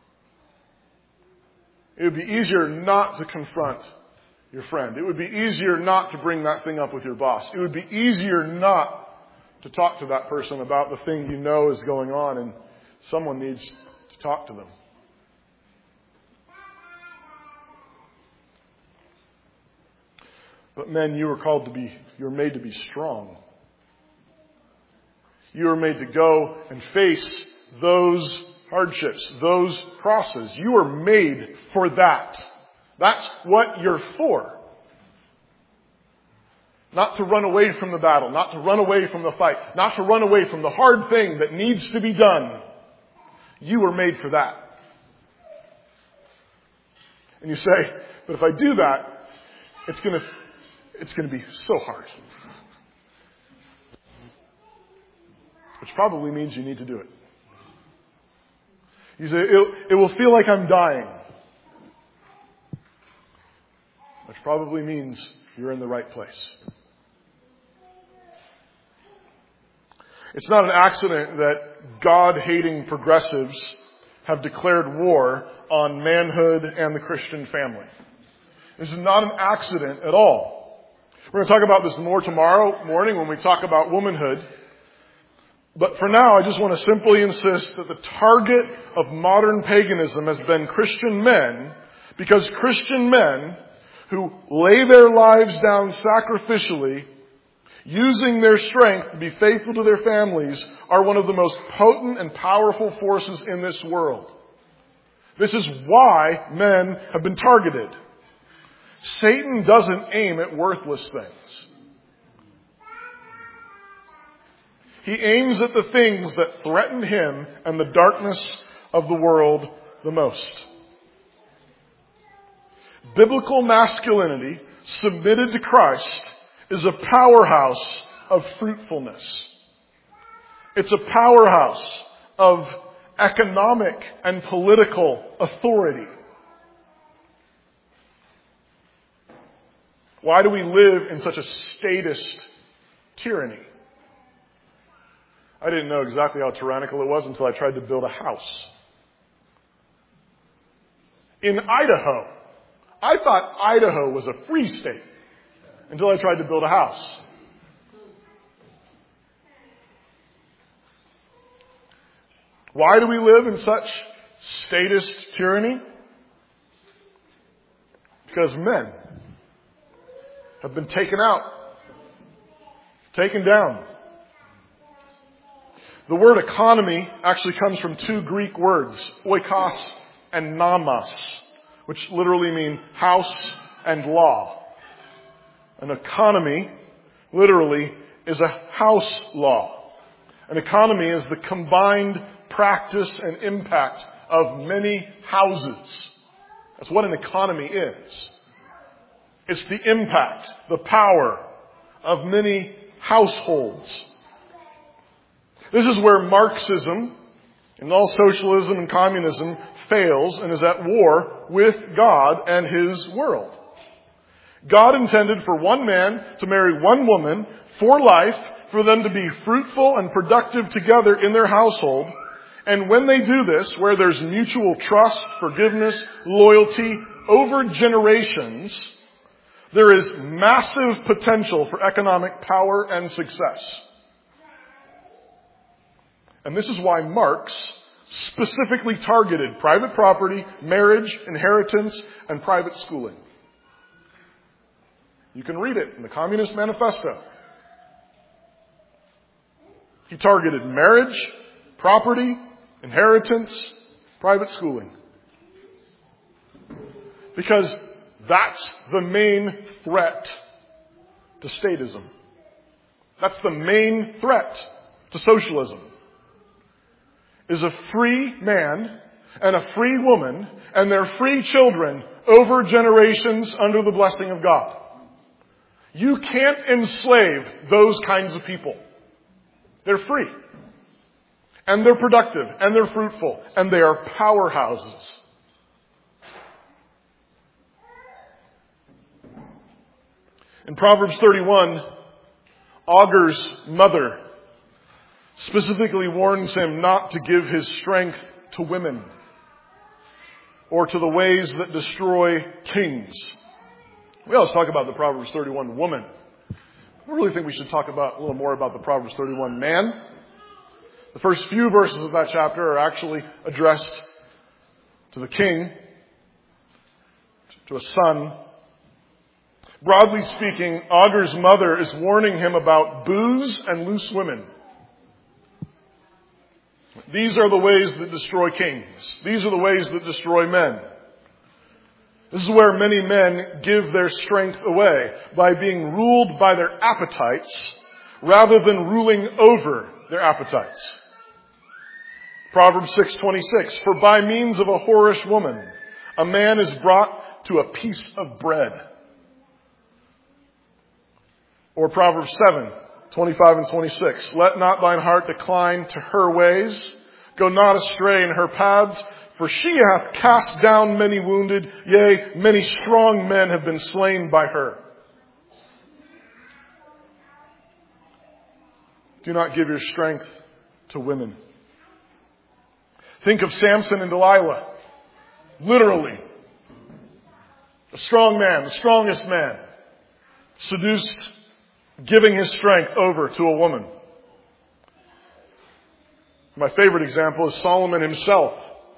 It would be easier not to confront your friend. It would be easier not to bring that thing up with your boss. It would be easier not to talk to that person about the thing you know is going on and someone needs to talk to them. But men, you are made to be strong. You are made to go and face those hardships, those crosses. You are made for that. That's what you're for. Not to run away from the battle, not to run away from the fight, not to run away from the hard thing that needs to be done. You were made for that. And you say, but if I do that, it's going to be so hard. Which probably means you need to do it. You say, it will feel like I'm dying. Which probably means you're in the right place. It's not an accident that God-hating progressives have declared war on manhood and the Christian family. This is not an accident at all. We're going to talk about this more tomorrow morning when we talk about womanhood. But for now, I just want to simply insist that the target of modern paganism has been Christian men, because Christian men who lay their lives down sacrificially, using their strength to be faithful to their families, are one of the most potent and powerful forces in this world. This is why men have been targeted. Satan doesn't aim at worthless things. He aims at the things that threaten him and the darkness of the world the most. Biblical masculinity, submitted to Christ, is a powerhouse of fruitfulness. It's a powerhouse of economic and political authority. Why do we live in such a statist tyranny? I didn't know exactly how tyrannical it was until I tried to build a house. In Idaho, I thought Idaho was a free state until I tried to build a house. Why do we live in such statist tyranny? Because men have been taken out, taken down. The word economy actually comes from two Greek words, oikos and nomos, which literally mean house and law. An economy, literally, is a house law. An economy is the combined practice and impact of many houses. That's what an economy is. It's the impact, the power of many households. This is where Marxism and all socialism and communism fails and is at war with God and His world. God intended for one man to marry one woman for life, for them to be fruitful and productive together in their household. And when they do this, where there's mutual trust, forgiveness, loyalty over generations, there is massive potential for economic power and success. And this is why Marx specifically targeted private property, marriage, inheritance, and private schooling. You can read it in the Communist Manifesto. He targeted marriage, property, inheritance, private schooling. Because that's the main threat to statism. That's the main threat to socialism. Is a free man and a free woman and their free children over generations under the blessing of God. You can't enslave those kinds of people. They're free. And they're productive. And they're fruitful. And they are powerhouses. In Proverbs 31, Agur's mother specifically warns him not to give his strength to women or to the ways that destroy kings. We always talk about the Proverbs 31 woman. I really think we should talk about a little more about the Proverbs 31 man. The first few verses of that chapter are actually addressed to the king, to a son. Broadly speaking, Agur's mother is warning him about booze and loose women. These are the ways that destroy kings. These are the ways that destroy men. This is where many men give their strength away, by being ruled by their appetites rather than ruling over their appetites. Proverbs 6:26, for by means of a whorish woman, a man is brought to a piece of bread. Or Proverbs 7:25 and 26, let not thine heart decline to her ways, go not astray in her paths, for she hath cast down many wounded, yea, many strong men have been slain by her. Do not give your strength to women. Think of Samson and Delilah. Literally. A strong man, the strongest man, seduced, giving his strength over to a woman. My favorite example is Solomon himself.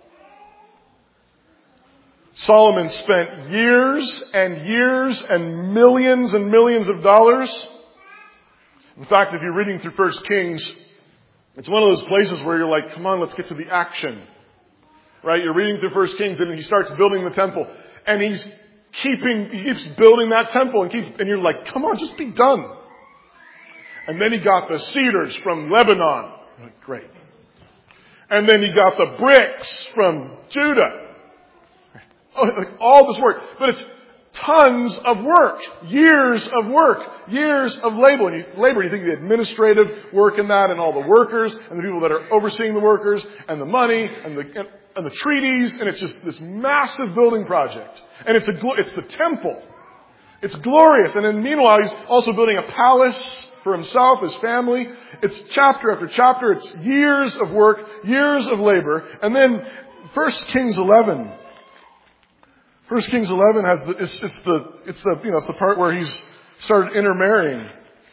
Solomon spent years and years and millions of dollars. In fact, if you're reading through 1 Kings, it's one of those places where you're like, come on, let's get to the action. Right? You're reading through 1 Kings and he starts building the temple. And he keeps building that temple and you're like, come on, just be done. And then he got the cedars from Lebanon. Great. And then he got the bricks from Judah. Oh, like all this work. But it's tons of work. Years of work. Years of labor. You think of the administrative work in that, and all the workers, and the people that are overseeing the workers, and the money, and the treaties, and it's just this massive building project. And it's the temple. It's glorious. And then meanwhile, he's also building a palace for himself, his family. It's chapter after chapter. It's years of work, years of labor. And then 1 Kings 11. 1 Kings 11 has it's the part where he's started intermarrying.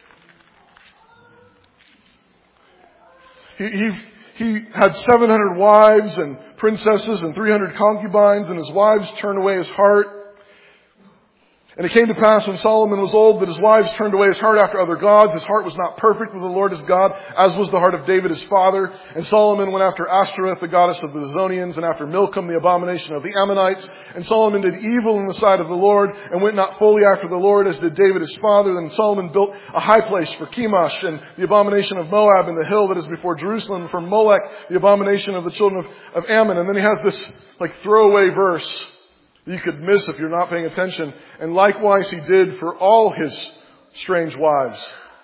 He had 700 wives and princesses and 300 concubines, and his wives turned away his heart. And it came to pass when Solomon was old that his wives turned away his heart after other gods. His heart was not perfect with the Lord his God, as was the heart of David his father. And Solomon went after Ashtoreth, the goddess of the Zidonians, and after Milcom, the abomination of the Ammonites. And Solomon did evil in the sight of the Lord, and went not fully after the Lord, as did David his father. Then Solomon built a high place for Chemosh, and the abomination of Moab, and the hill that is before Jerusalem, for Molech, the abomination of the children of Ammon. And then he has this throwaway verse you could miss if you're not paying attention. And likewise he did for all his strange wives.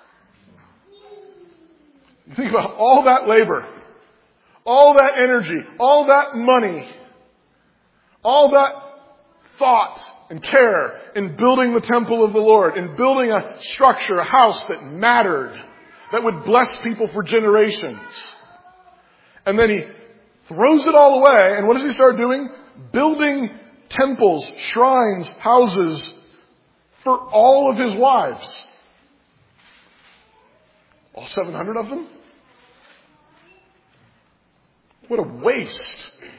You think about all that labor, all that energy, all that money, all that thought and care in building the temple of the Lord, in building a structure, a house that mattered, that would bless people for generations. And then he throws it all away, and what does he start doing? Building temples, shrines, houses for all of his wives. All 700 of them? What a waste.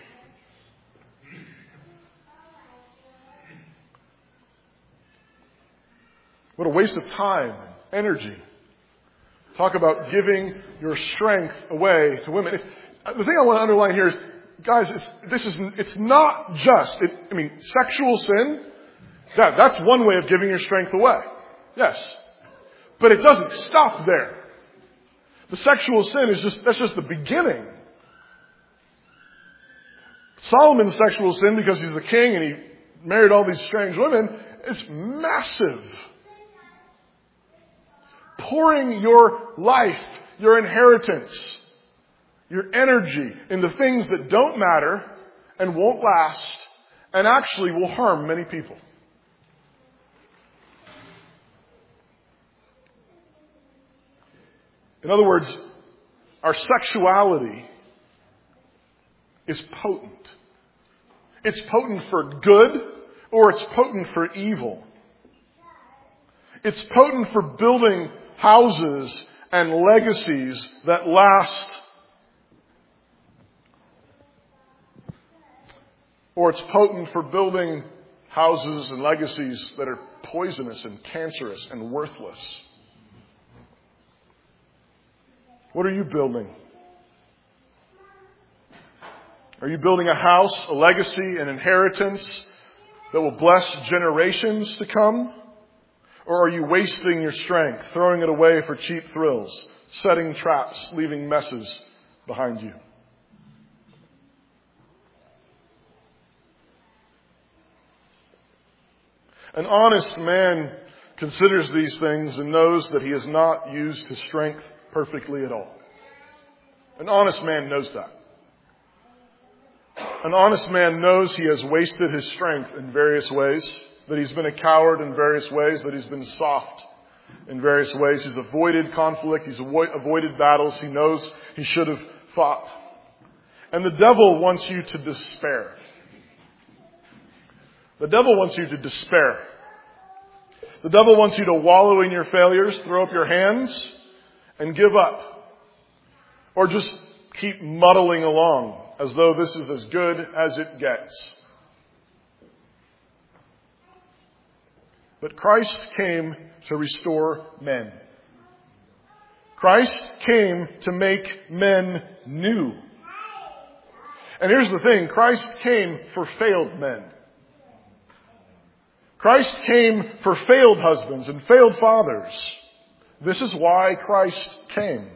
What a waste of time and energy. Talk about giving your strength away to women. The thing I want to underline here is, guys, it's not just, sexual sin, that's one way of giving your strength away. Yes. But it doesn't stop there. The sexual sin that's just the beginning. Solomon's sexual sin, because he's the king and he married all these strange women, is massive. Pouring your life, your inheritance, your energy into things that don't matter and won't last and actually will harm many people. In other words, our sexuality is potent. It's potent for good or it's potent for evil. It's potent for building houses and legacies that last, or it's potent for building houses and legacies that are poisonous and cancerous and worthless. What are you building? Are you building a house, a legacy, an inheritance that will bless generations to come? Or are you wasting your strength, throwing it away for cheap thrills, setting traps, leaving messes behind you? An honest man considers these things and knows that he has not used his strength perfectly at all. An honest man knows that. An honest man knows he has wasted his strength in various ways, that he's been a coward in various ways, that he's been soft in various ways. He's avoided conflict. He's avoided battles he knows he should have fought. And the devil wants you to despair. The devil wants you to despair. The devil wants you to wallow in your failures, throw up your hands, and give up. Or just keep muddling along as though this is as good as it gets. But Christ came to restore men. Christ came to make men new. And here's the thing, Christ came for failed men. Christ came for failed husbands and failed fathers, This is why Christ came.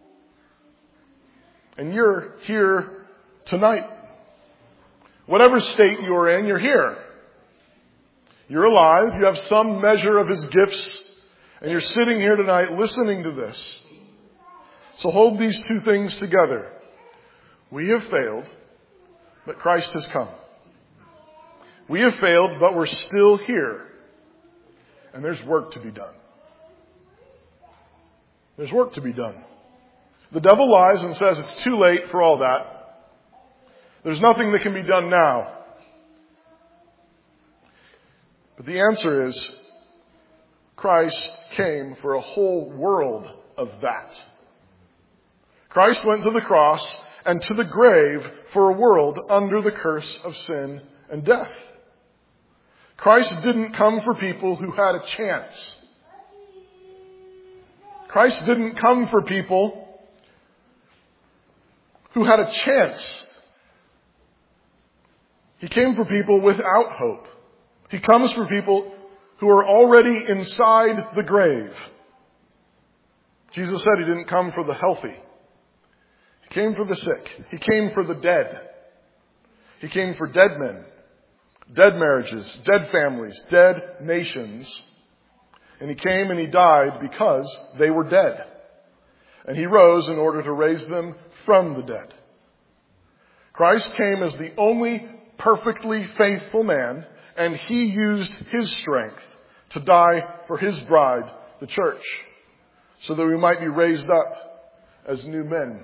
And you're here tonight. Whatever state you're in, you're here. You're alive. You have some measure of His gifts. And you're sitting here tonight listening to this. So hold these two things together. We have failed, but Christ has come. We have failed, but we're still here. And there's work to be done. There's work to be done. The devil lies and says it's too late for all that. There's nothing that can be done now. But the answer is, Christ came for a whole world of that. Christ went to the cross and to the grave for a world under the curse of sin and death. Christ didn't come for people who had a chance. Christ didn't come for people who had a chance. He came for people without hope. He comes for people who are already inside the grave. Jesus said He didn't come for the healthy. He came for the sick. He came for the dead. He came for dead men, dead marriages, dead families, dead nations. And He came and He died because they were dead. And He rose in order to raise them from the dead. Christ came as the only perfectly faithful man, and He used His strength to die for His bride, the church, so that we might be raised up as new men.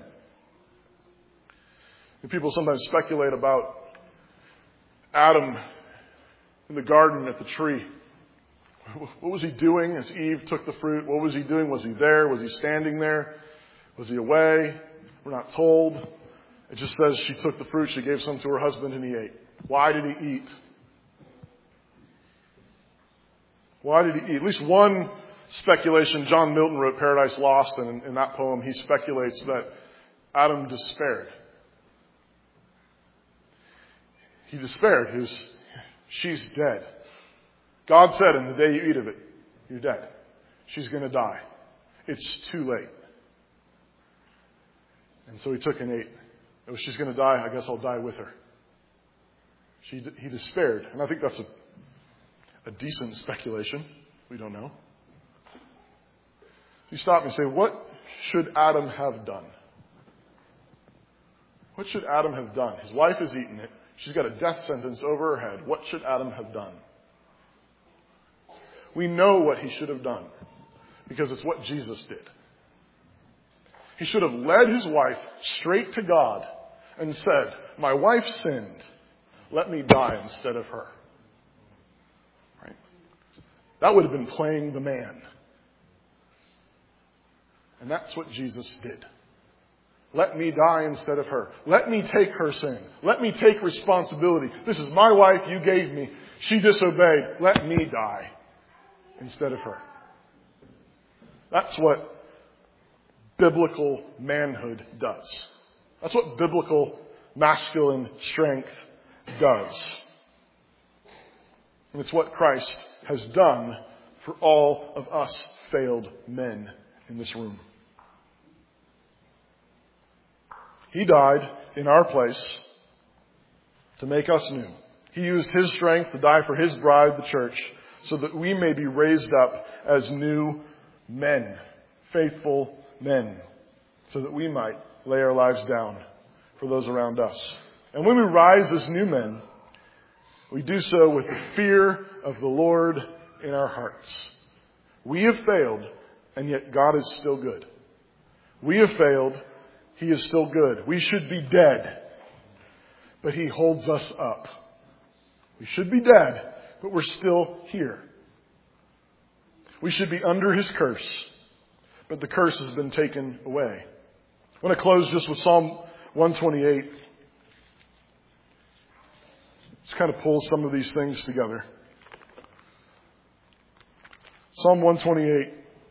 And people sometimes speculate about Adam in the garden at the tree. What was he doing as Eve took the fruit? What was he doing? Was he there? Was he standing there? Was he away? We're not told. It just says she took the fruit, she gave some to her husband, and he ate. Why did he eat? Why did he eat? At least one speculation, John Milton wrote Paradise Lost, and in that poem he speculates that Adam despaired. He despaired. She's dead. God said, in the day you eat of it, you're dead. She's going to die. It's too late. And so he took and ate. Oh, she's going to die. I guess I'll die with her. He despaired. And I think that's a decent speculation. We don't know. You stop and say, what should Adam have done? What should Adam have done? His wife has eaten it. She's got a death sentence over her head. What should Adam have done? We know what he should have done because it's what Jesus did. He should have led his wife straight to God and said, my wife sinned. Let me die instead of her. Right? That would have been playing the man. And that's what Jesus did. Let me die instead of her. Let me take her sin. Let me take responsibility. This is my wife you gave me. She disobeyed. Let me die instead of her. That's what biblical manhood does. That's what biblical masculine strength does. And it's what Christ has done for all of us failed men in this room. He died in our place to make us new. He used His strength to die for His bride, the church, so that we may be raised up as new men, faithful men, so that we might lay our lives down for those around us. And when we rise as new men, we do so with the fear of the Lord in our hearts. We have failed, and yet God is still good. We have failed. He is still good. We should be dead, but He holds us up. We should be dead, but we're still here. We should be under His curse, but the curse has been taken away. I want to close just with Psalm 128. Just kind of pull some of these things together. Psalm 128.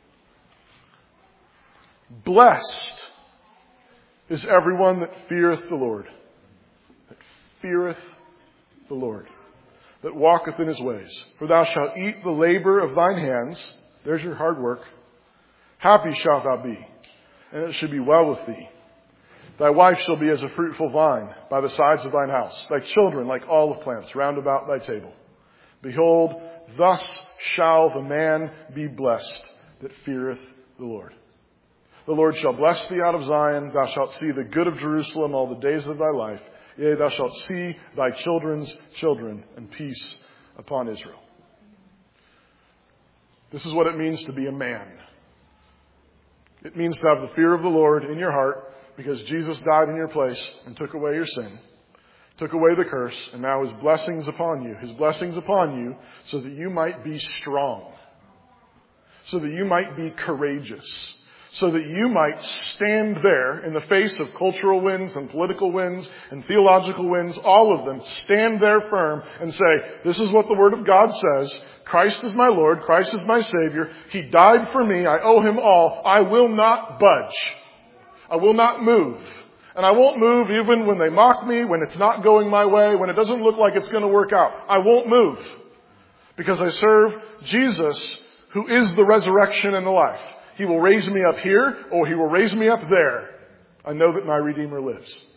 Blessed is everyone that feareth the Lord. That feareth the Lord. That walketh in His ways. For thou shalt eat the labor of thine hands. There's your hard work. Happy shalt thou be, and it shall be well with thee. Thy wife shall be as a fruitful vine by the sides of thine house, thy children like olive plants round about thy table. Behold, thus shall the man be blessed that feareth the Lord. The Lord shall bless thee out of Zion. Thou shalt see the good of Jerusalem all the days of thy life. Yea, thou shalt see thy children's children, and peace upon Israel. This is what it means to be a man. It means to have the fear of the Lord in your heart, because Jesus died in your place and took away your sin, took away the curse, and now His blessings upon you. His blessings upon you so that you might be strong, so that you might be courageous, so that you might stand there in the face of cultural winds and political winds and theological winds, all of them, stand there firm and say, this is what the Word of God says. Christ is my Lord. Christ is my Savior. He died for me. I owe Him all. I will not budge. I will not move. And I won't move even when they mock me, when it's not going my way, when it doesn't look like it's going to work out. I won't move. Because I serve Jesus, who is the resurrection and the life. He will raise me up here, or He will raise me up there. I know that my Redeemer lives.